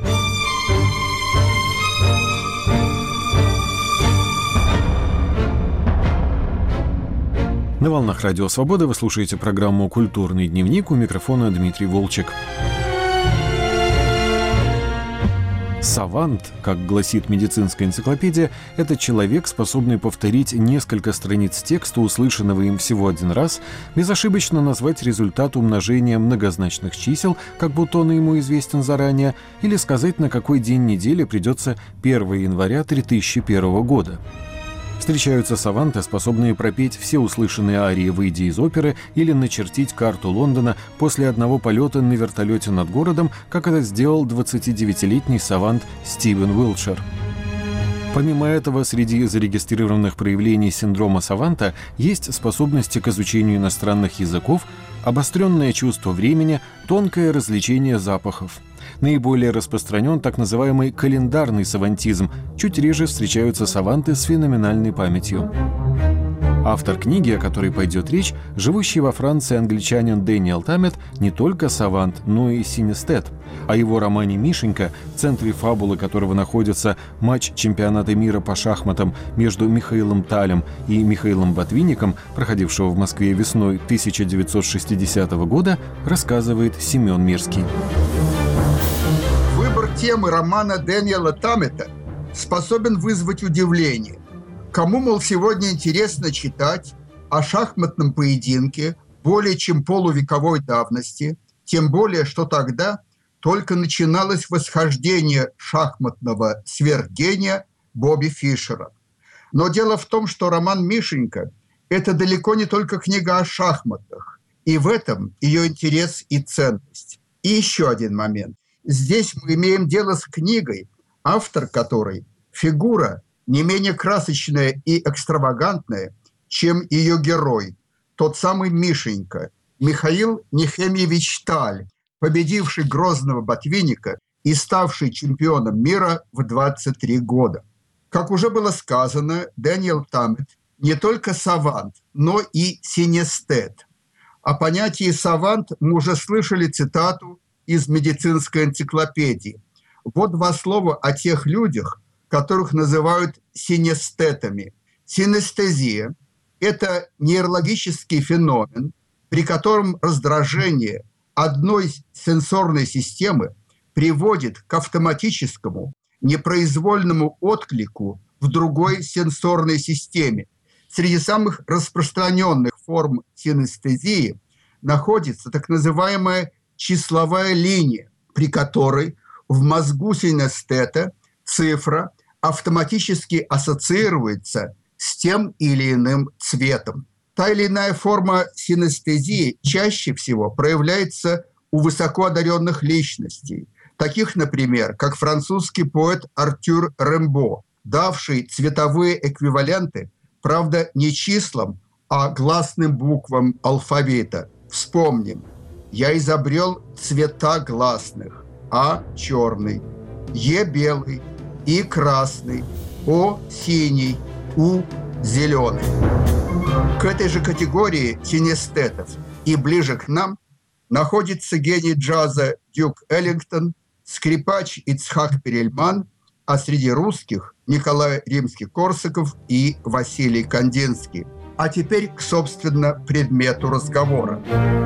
На волнах Радио Свобода вы слушаете программу «Культурный дневник», у микрофона Дмитрий Волчек. Савант, как гласит медицинская энциклопедия, это человек, способный повторить несколько страниц текста, услышанного им всего один раз, безошибочно назвать результат умножения многозначных чисел, как будто он ему известен заранее, или сказать, на какой день недели придется первого января две тысячи первого года. Встречаются саванты, способные пропеть все услышанные арии, выйдя из оперы, или начертить карту Лондона после одного полета на вертолете над городом, как это сделал двадцатидевятилетний савант Стивен Уилтшир. Помимо этого, среди зарегистрированных проявлений синдрома саванта есть способности к изучению иностранных языков, обостренное чувство времени, тонкое развлечение запахов. Наиболее распространен так называемый календарный савантизм, чуть реже встречаются саванты с феноменальной памятью. Автор книги, о которой пойдет речь, живущий во Франции англичанин Дэниел Таммет, не только савант, но и синестет. О его романе «Мишенька», в центре фабулы которого находится матч чемпионата мира по шахматам между Михаилом Талем и Михаилом Ботвинником, проходившего в Москве весной тысяча девятьсот шестидесятого года, рассказывает Семен Мирский. Выбор темы романа Дэниела Таммета способен вызвать удивление. Кому, мол, сегодня интересно читать о шахматном поединке более чем полувековой давности, тем более, что тогда только начиналось восхождение шахматного сверхгения Бобби Фишера. Но дело в том, что роман «Мишенька» – это далеко не только книга о шахматах, и в этом ее интерес и ценность. И еще один момент. Здесь мы имеем дело с книгой, автор которой – фигура не менее красочная и экстравагантная, чем ее герой, тот самый Мишенька, Михаил Нехемьевич Таль, победивший грозного Ботвинника и ставший чемпионом мира в двадцать три года. Как уже было сказано, Дэниел Таммет не только савант, но и синестет. О понятии савант мы уже слышали цитату из медицинской энциклопедии. Вот два слова о тех людях, которых называют синестетами. Синестезия – это нейрологический феномен, при котором раздражение одной сенсорной системы приводит к автоматическому, непроизвольному отклику в другой сенсорной системе. Среди самых распространенных форм синестезии находится так называемая числовая линия, при которой в мозгу синестета цифра автоматически ассоциируется с тем или иным цветом. Та или иная форма синестезии чаще всего проявляется у высокоодаренных личностей, таких, например, как французский поэт Артюр Рембо, давший цветовые эквиваленты, правда, не числам, а гласным буквам алфавита. Вспомним. Я изобрел цвета гласных. А – черный, Е – белый, И – красный, О – синий, У – зеленый. К этой же категории синестетов и ближе к нам находится гений джаза Дюк Эллингтон, скрипач Ицхак Перельман, а среди русских Николай Римский-Корсаков и Василий Кандинский. А теперь к, собственно, предмету разговора.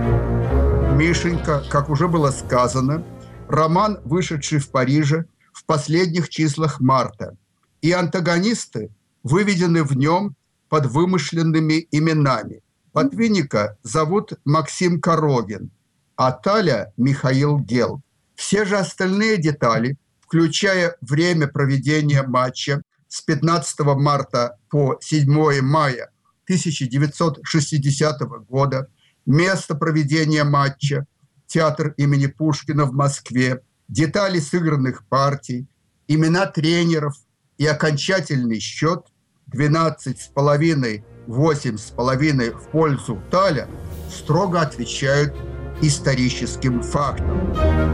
«Мишенька», как уже было сказано, роман, вышедший в Париже в последних числах марта, и антагонисты выведены в нем под вымышленными именами. Ботвинника зовут Максим Корогин, а Таля – Михаил Гелд. Все же остальные детали, включая время проведения матча с пятнадцатого марта по седьмое мая тысяча девятьсот шестидесятого года, место проведения матча, театр имени Пушкина в Москве, детали сыгранных партий, имена тренеров и окончательный счет двенадцать с половиной, восемь с половиной в пользу Таля строго отвечают историческим фактам.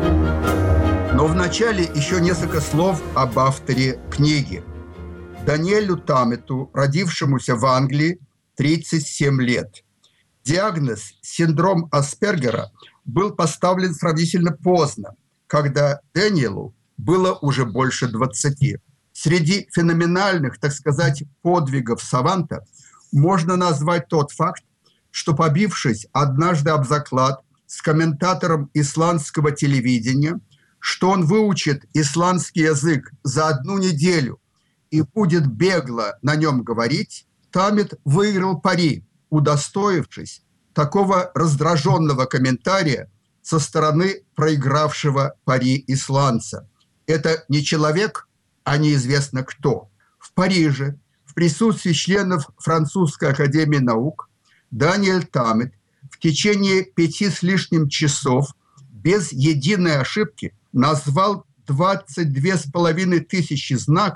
Но вначале еще несколько слов об авторе книги. Дэниелу Таммету, родившемуся в Англии, тридцать семь лет. Диагноз синдром Аспергера был поставлен сравнительно поздно, когда Дэниелу было уже больше двадцати. Среди феноменальных, так сказать, подвигов саванта можно назвать тот факт, что, побившись однажды об заклад с комментатором исландского телевидения, что он выучит исландский язык за одну неделю и будет бегло на нем говорить, Таммет выиграл пари, удостоившись такого раздраженного комментария со стороны проигравшего пари исландца. Это не человек, а неизвестно кто. В Париже, в присутствии членов Французской академии наук, Дэниел Таммет в течение пяти с лишним часов без единой ошибки назвал двадцать две с половиной тысячи знаков,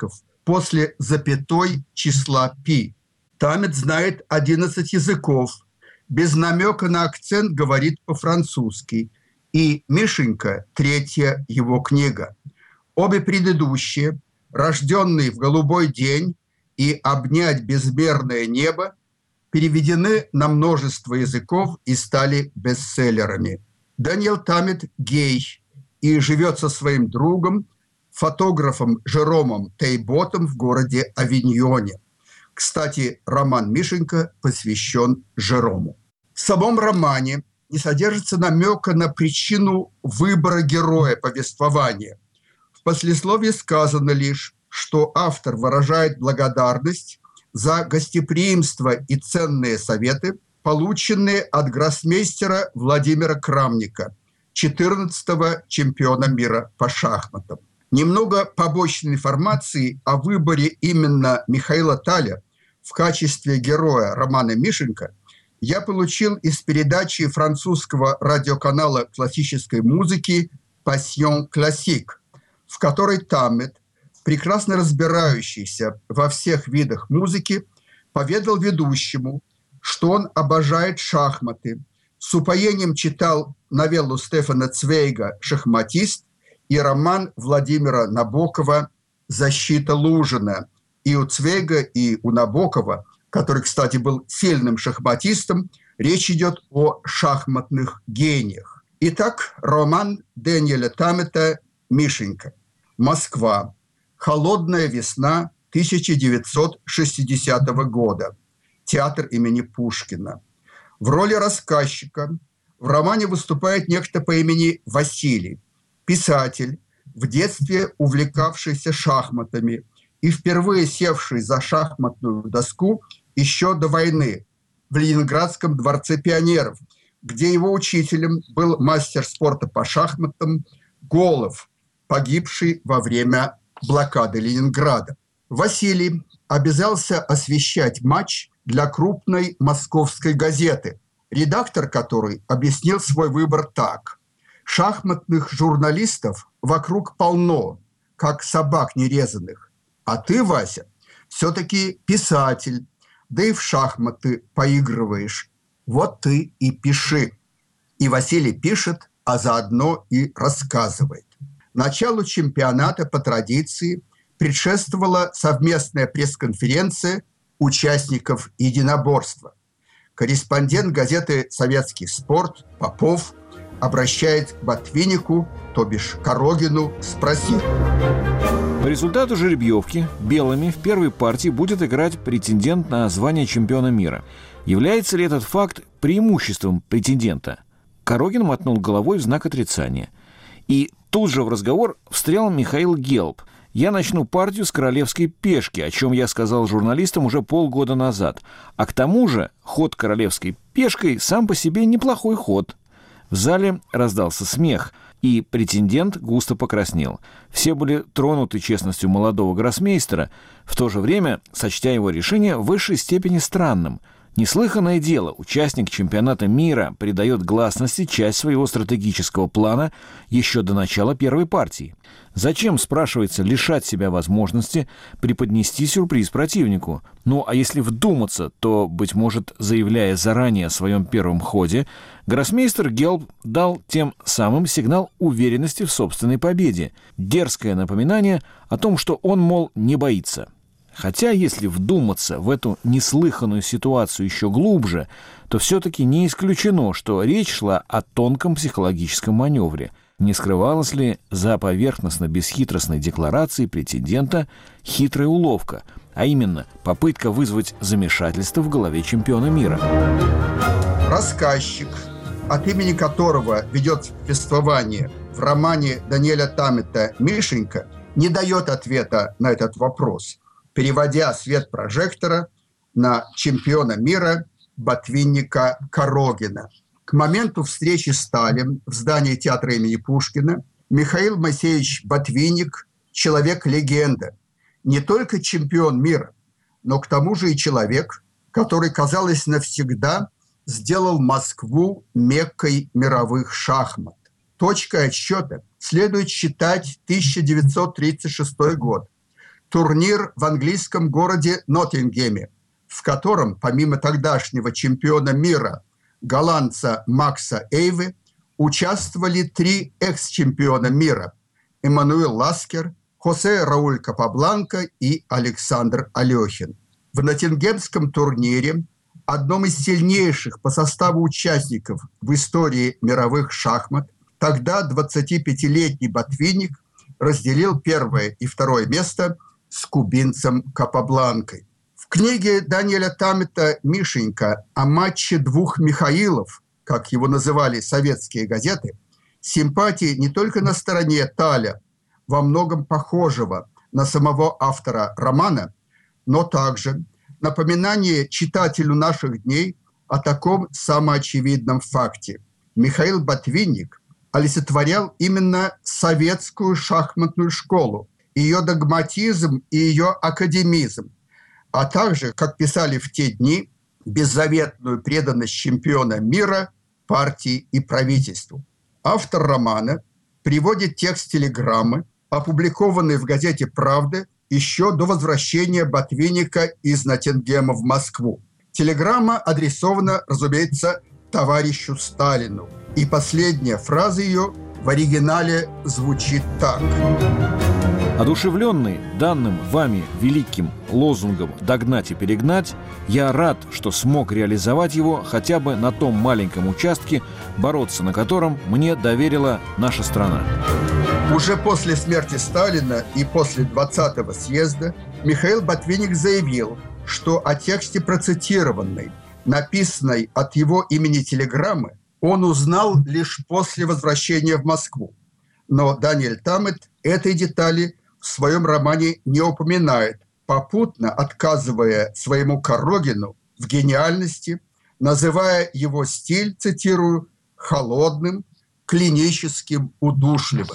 после запятой числа пи. Тамет знает одиннадцать языков, без намека на акцент говорит по-французски. И «Мишенька» – третья его книга. Обе предыдущие, «Рожденный в голубой день» и «Обнять безмерное небо», переведены на множество языков и стали бестселлерами. Дэниел Тамет гей и живет со своим другом, фотографом Жеромом Тейботом в городе Авиньоне. Кстати, роман «Мишенька» посвящен Жерому. В самом романе не содержится намека на причину выбора героя повествования. В послесловии сказано лишь, что автор выражает благодарность за гостеприимство и ценные советы, полученные от гроссмейстера Владимира Крамника, четырнадцатого чемпиона мира по шахматам. Немного побочной информации о выборе именно Михаила Таля в качестве героя романа «Мишенька» я получил из передачи французского радиоканала классической музыки «Passion Classique», в которой Тамет, прекрасно разбирающийся во всех видах музыки, поведал ведущему, что он обожает шахматы, с упоением читал новеллу Стефана Цвейга «Шахматист» и роман Владимира Набокова «Защита Лужина». И у Цвейга, и у Набокова, который, кстати, был сильным шахматистом, речь идет о шахматных гениях. Итак, роман Дэниеля Тамета «Мишенька». Москва. Холодная весна тысяча девятьсот шестидесятого года. Театр имени Пушкина. В роли рассказчика в романе выступает некто по имени Василий, писатель, в детстве увлекавшийся шахматами и впервые севший за шахматную доску еще до войны в Ленинградском дворце пионеров, где его учителем был мастер спорта по шахматам Голов, погибший во время блокады Ленинграда. Василий обязался освещать матч для крупной московской газеты, редактор которой объяснил свой выбор так: «Шахматных журналистов вокруг полно, как собак нерезанных, а ты, Вася, все-таки писатель, да и в шахматы поигрываешь. Вот ты и пиши». И Василий пишет, а заодно и рассказывает. Началу чемпионата по традиции предшествовала совместная пресс-конференция участников единоборства. Корреспондент газеты «Советский спорт» Попов обращается к Ботвиннику, то бишь Корогину, спросив: по результату жеребьевки белыми в первой партии будет играть претендент на звание чемпиона мира. Является ли этот факт преимуществом претендента? Корогин мотнул головой в знак отрицания. И тут же в разговор встрял Михаил Гелб. «Я начну партию с королевской пешки, о чем я сказал журналистам уже полгода назад. А к тому же ход королевской пешкой сам по себе неплохой ход». В зале раздался смех, и претендент густо покраснел. Все были тронуты честностью молодого гроссмейстера, в то же время сочтя его решение в высшей степени странным. Неслыханное дело, участник чемпионата мира придает гласности часть своего стратегического плана еще до начала первой партии. Зачем, спрашивается, лишать себя возможности преподнести сюрприз противнику? Ну, а если вдуматься, то, быть может, заявляя заранее о своем первом ходе, гроссмейстер Гелб дал тем самым сигнал уверенности в собственной победе, дерзкое напоминание о том, что он, мол, не боится. Хотя, если вдуматься в эту неслыханную ситуацию еще глубже, то все-таки не исключено, что речь шла о тонком психологическом маневре. Не скрывалась ли за поверхностно-бесхитростной декларацией претендента хитрая уловка, а именно попытка вызвать замешательство в голове чемпиона мира? Рассказчик, от имени которого ведет повествование в романе Дэниеля Тамета «Мишенька», не дает ответа на этот вопрос, переводя свет прожектора на чемпиона мира Ботвинника Корогина. К моменту встречи с Талем в здании театра имени Пушкина Михаил Моисеевич Ботвинник – человек-легенда. Не только чемпион мира, но к тому же и человек, который, казалось, навсегда сделал Москву меккой мировых шахмат. Точкой отсчета следует считать тысяча девятьсот тридцать шестой год, турнир в английском городе Ноттингеме, в котором, помимо тогдашнего чемпиона мира, голландца Макса Эйве, участвовали три экс-чемпиона мира – Эммануэл Ласкер, Хосе Рауль Капабланка и Александр Алехин. В Ноттингемском турнире, одном из сильнейших по составу участников в истории мировых шахмат, тогда двадцатипятилетний ботвинник разделил первое и второе место с кубинцем Капабланкой. В книге Даниэля Таммета «Мишенька» о матче двух Михаилов, как его называли советские газеты, симпатии не только на стороне Таля, во многом похожего на самого автора романа, но также напоминание читателю наших дней о таком самоочевидном факте. Михаил Ботвинник олицетворял именно советскую шахматную школу, ее догматизм и ее академизм, а также, как писали в те дни, беззаветную преданность чемпиона мира, партии и правительству. Автор романа приводит текст телеграммы, опубликованной в газете «Правда» еще до возвращения Ботвинника из Ноттингема в Москву. Телеграмма адресована, разумеется, товарищу Сталину. И последняя фраза ее в оригинале звучит так. Одушевленный данным вами великим лозунгом «догнать и перегнать», я рад, что смог реализовать его хотя бы на том маленьком участке, бороться на котором мне доверила наша страна. Уже после смерти Сталина и после двадцатого съезда Михаил Ботвинник заявил, что о тексте процитированной, написанной от его имени телеграммы, он узнал лишь после возвращения в Москву. Но Даниэль Таммет этой детали в своем романе не упоминает, попутно отказывая своему Корогину в гениальности, называя его стиль, цитирую, «холодным, клиническим, удушливым».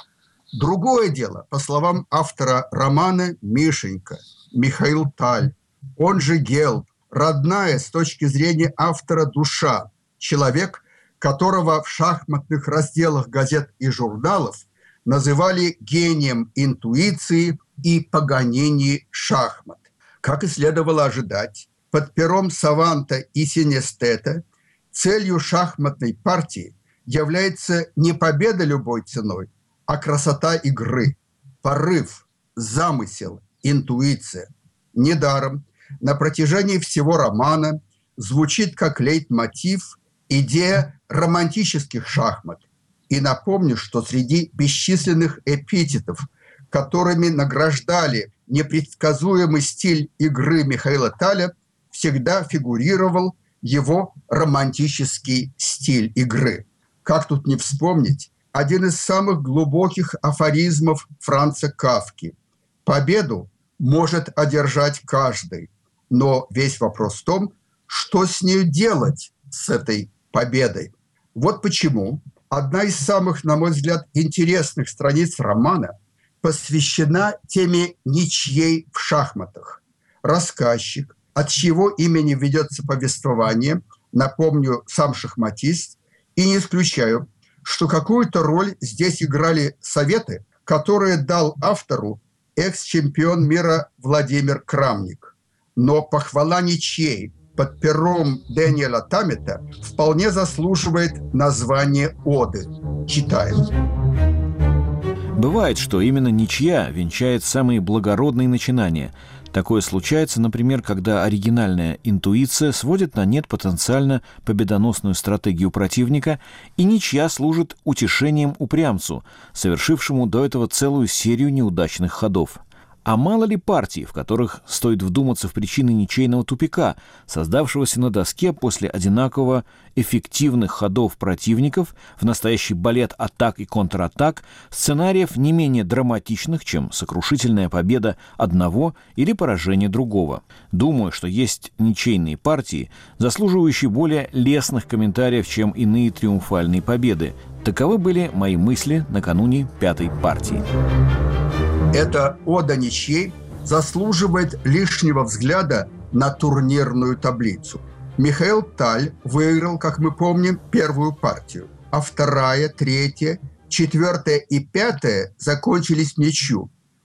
Другое дело, по словам автора романа «Мишенька», Михаил Таль, он же Гелб, родная с точки зрения автора душа, человек, которого в шахматных разделах газет и журналов называли гением интуиции и Паганини шахмат. Как и следовало ожидать, под пером Саванта и Синестета целью шахматной партии является не победа любой ценой, а красота игры, порыв, замысел, интуиция. Недаром на протяжении всего романа звучит как лейтмотив идея романтических шахмат. И напомню, что среди бесчисленных эпитетов, которыми награждали непредсказуемый стиль игры Михаила Таля, всегда фигурировал его романтический стиль игры. Как тут не вспомнить один из самых глубоких афоризмов Франца Кафки: «Победу может одержать каждый, но весь вопрос в том, что с нею делать, с этой победой». Вот почему одна из самых, на мой взгляд, интересных страниц романа посвящена теме ничьей в шахматах. Рассказчик, от чьего имени ведется повествование, напомню, сам шахматист, и не исключаю, что какую-то роль здесь играли советы, которые дал автору экс-чемпион мира Владимир Крамник. Но похвала ничьей под пером Даниэля Таммета вполне заслуживает названия оды. Читаем. Бывает, что именно ничья венчает самые благородные начинания. Такое случается, например, когда оригинальная интуиция сводит на нет потенциально победоносную стратегию противника, и ничья служит утешением упрямцу, совершившему до этого целую серию неудачных ходов. А мало ли партий, в которых стоит вдуматься в причины ничейного тупика, создавшегося на доске после одинаково эффективных ходов противников, в настоящий балет атак и контратак, сценариев не менее драматичных, чем сокрушительная победа одного или поражение другого. Думаю, что есть ничейные партии, заслуживающие более лестных комментариев, чем иные триумфальные победы. Таковы были мои мысли накануне пятой партии. Эта ода ничьей заслуживает лишнего взгляда на турнирную таблицу. Михаил Таль выиграл, как мы помним, первую партию, а вторая, третья, четвертая и пятая закончились в ничью.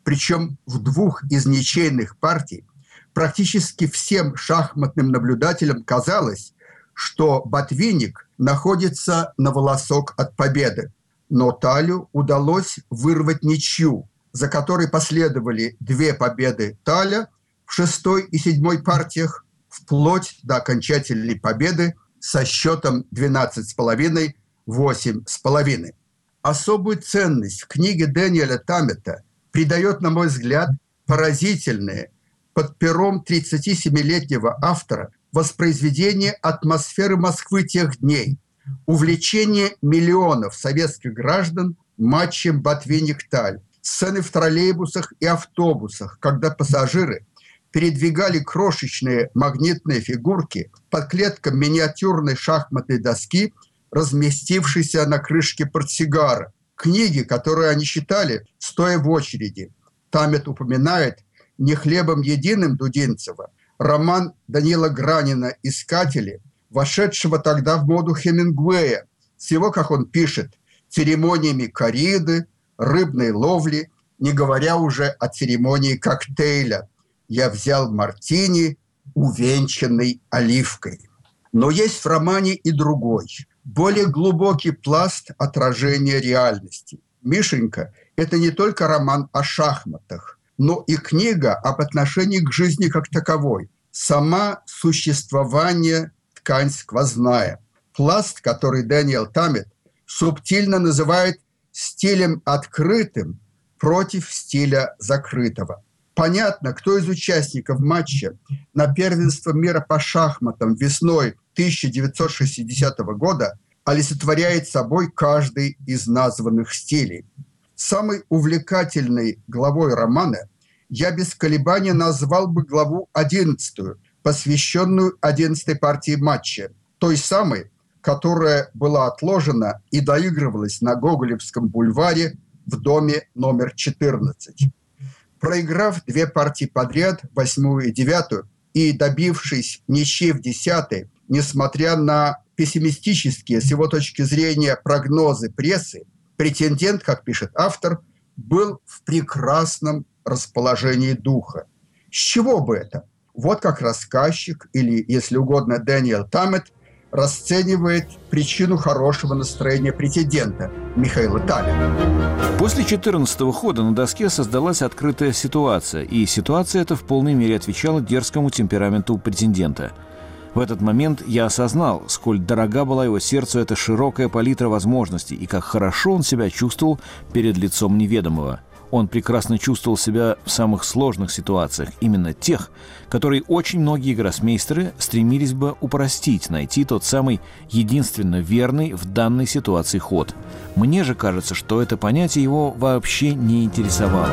причем в двух из ничейных партий, практически всем шахматным наблюдателям казалось, что Ботвинник находится на волосок от победы. Но Талю удалось вырвать ничью, за которой последовали две победы Таля в шестой и седьмой партиях, вплоть до окончательной победы со счетом двенадцать с половиной — восемь с половиной. Особую ценность в книге Дэниеля Таммета придает, на мой взгляд, поразительное под пером тридцатисемилетнего автора воспроизведение атмосферы Москвы тех дней, увлечение миллионов советских граждан матчем Ботвинник-Таль, сцены в троллейбусах и автобусах, когда пассажиры передвигали крошечные магнитные фигурки под клетком миниатюрной шахматной доски, разместившейся на крышке портсигара. Книги, которые они читали, стоя в очереди. Таммет упоминает «Не хлебом единым» Дудинцева, роман Данила Гранина «Искатели», вошедшего тогда в моду Хемингуэя, с его, как он пишет, церемониями корриды, рыбной ловли, не говоря уже о церемонии коктейля. Я взял мартини, увенчанный оливкой. Но есть в романе и другой, более глубокий пласт отражения реальности. «Мишенька» – это не только роман о шахматах, но и книга об отношении к жизни как таковой. Сама существование – ткань сквозная. Пласт, который Дэниел Таммет субтильно называет стилем открытым против стиля закрытого. Понятно, кто из участников матча на первенство мира по шахматам весной тысяча девятьсот шестидесятого года олицетворяет собой каждый из названных стилей. Самой увлекательной главой романа я без колебания назвал бы главу одиннадцатую, посвященную одиннадцатой партии матча, той самой, которая была отложена и доигрывалась на Гоголевском бульваре в доме номер четырнадцать. Проиграв две партии подряд, восьмую и девятую, и добившись ничьей в десятой, несмотря на пессимистические, с его точки зрения, прогнозы прессы, претендент, как пишет автор, был в прекрасном расположении духа. С чего бы это? Вот как рассказчик, или, если угодно, Дэниел Таммет, расценивает причину хорошего настроения претендента Михаила Таля. После четырнадцатого хода на доске создалась открытая ситуация, и ситуация эта в полной мере отвечала дерзкому темпераменту претендента. В этот момент я осознал, сколь дорога была его сердцу эта широкая палитра возможностей, и как хорошо он себя чувствовал перед лицом неведомого. Он прекрасно чувствовал себя в самых сложных ситуациях, именно тех, которые очень многие гроссмейстеры стремились бы упростить, найти тот самый единственно верный в данной ситуации ход. Мне же кажется, что это понятие его вообще не интересовало.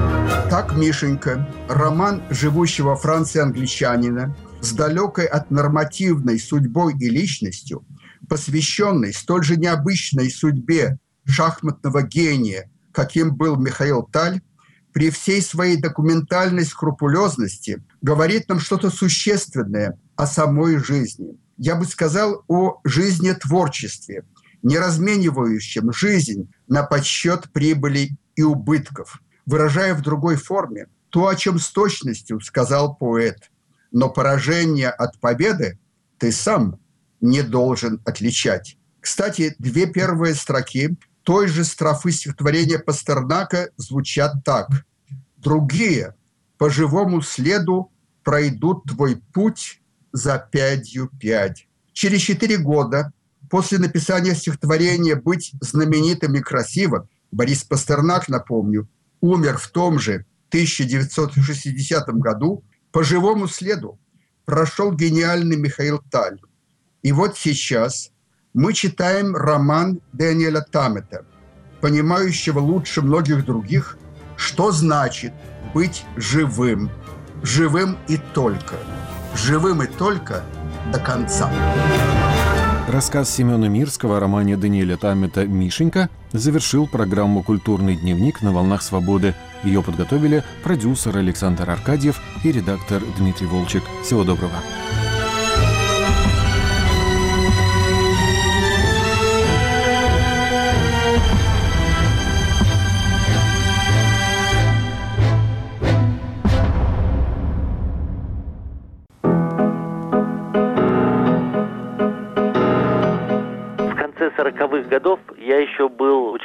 Так, Мишенька, роман живущего во Франции англичанина с далекой от нормативной судьбой и личностью, посвященный столь же необычной судьбе шахматного гения, каким был Михаил Таль, при всей своей документальной скрупулезности говорит нам что-то существенное о самой жизни. Я бы сказал о жизнетворчестве, не разменивающем жизнь на подсчет прибыли и убытков, выражая в другой форме то, о чем с точностью сказал поэт. Но поражение от победы ты сам не должен отличать. Кстати, две первые строки той же строфы стихотворения Пастернака звучат так. «Другие по живому следу пройдут твой путь за пядью пядь». Через четыре года после написания стихотворения «Быть знаменитым и красивым» Борис Пастернак, напомню, умер в том же тысяча девятьсот шестидесятом году. По живому следу прошел гениальный Михаил Таль. И вот сейчас мы читаем роман Дэниеля Таммета, понимающего лучше многих других, что значит быть живым. Живым и только. Живым и только до конца. Рассказ Семена Мирского о романе Дэниеля Таммета «Мишенька» завершил программу «Культурный дневник» на «Волнах свободы». Ее подготовили продюсер Александр Аркадьев и редактор Дмитрий Волчек. Всего доброго.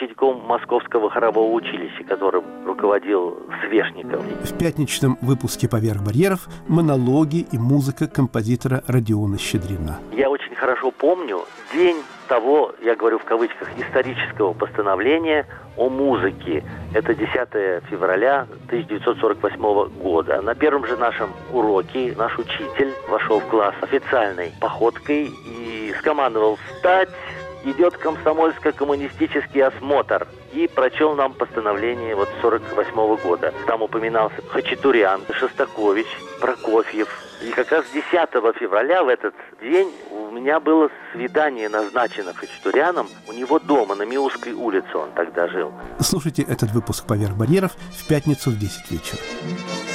учеником Московского хорового училища, которым руководил Свешников. В пятничном выпуске «Поверх барьеров» монологи и музыка композитора Родиона Щедрина. Я очень хорошо помню день того, я говорю в кавычках, исторического постановления о музыке. Это десятое февраля тысяча девятьсот сорок восьмого года. На первом же нашем уроке наш учитель вошел в класс официальной походкой и скомандовал: «Встать! Идет комсомольско-коммунистический осмотр». И прочел нам постановление вот сорок восьмого года. Там упоминался Хачатурян, Шостакович, Прокофьев. И как раз десятого февраля в этот день у меня было свидание назначено Хачатуряном у него дома, на Миусской улице он тогда жил. Слушайте этот выпуск «Поверх барьеров» в пятницу в десять вечера.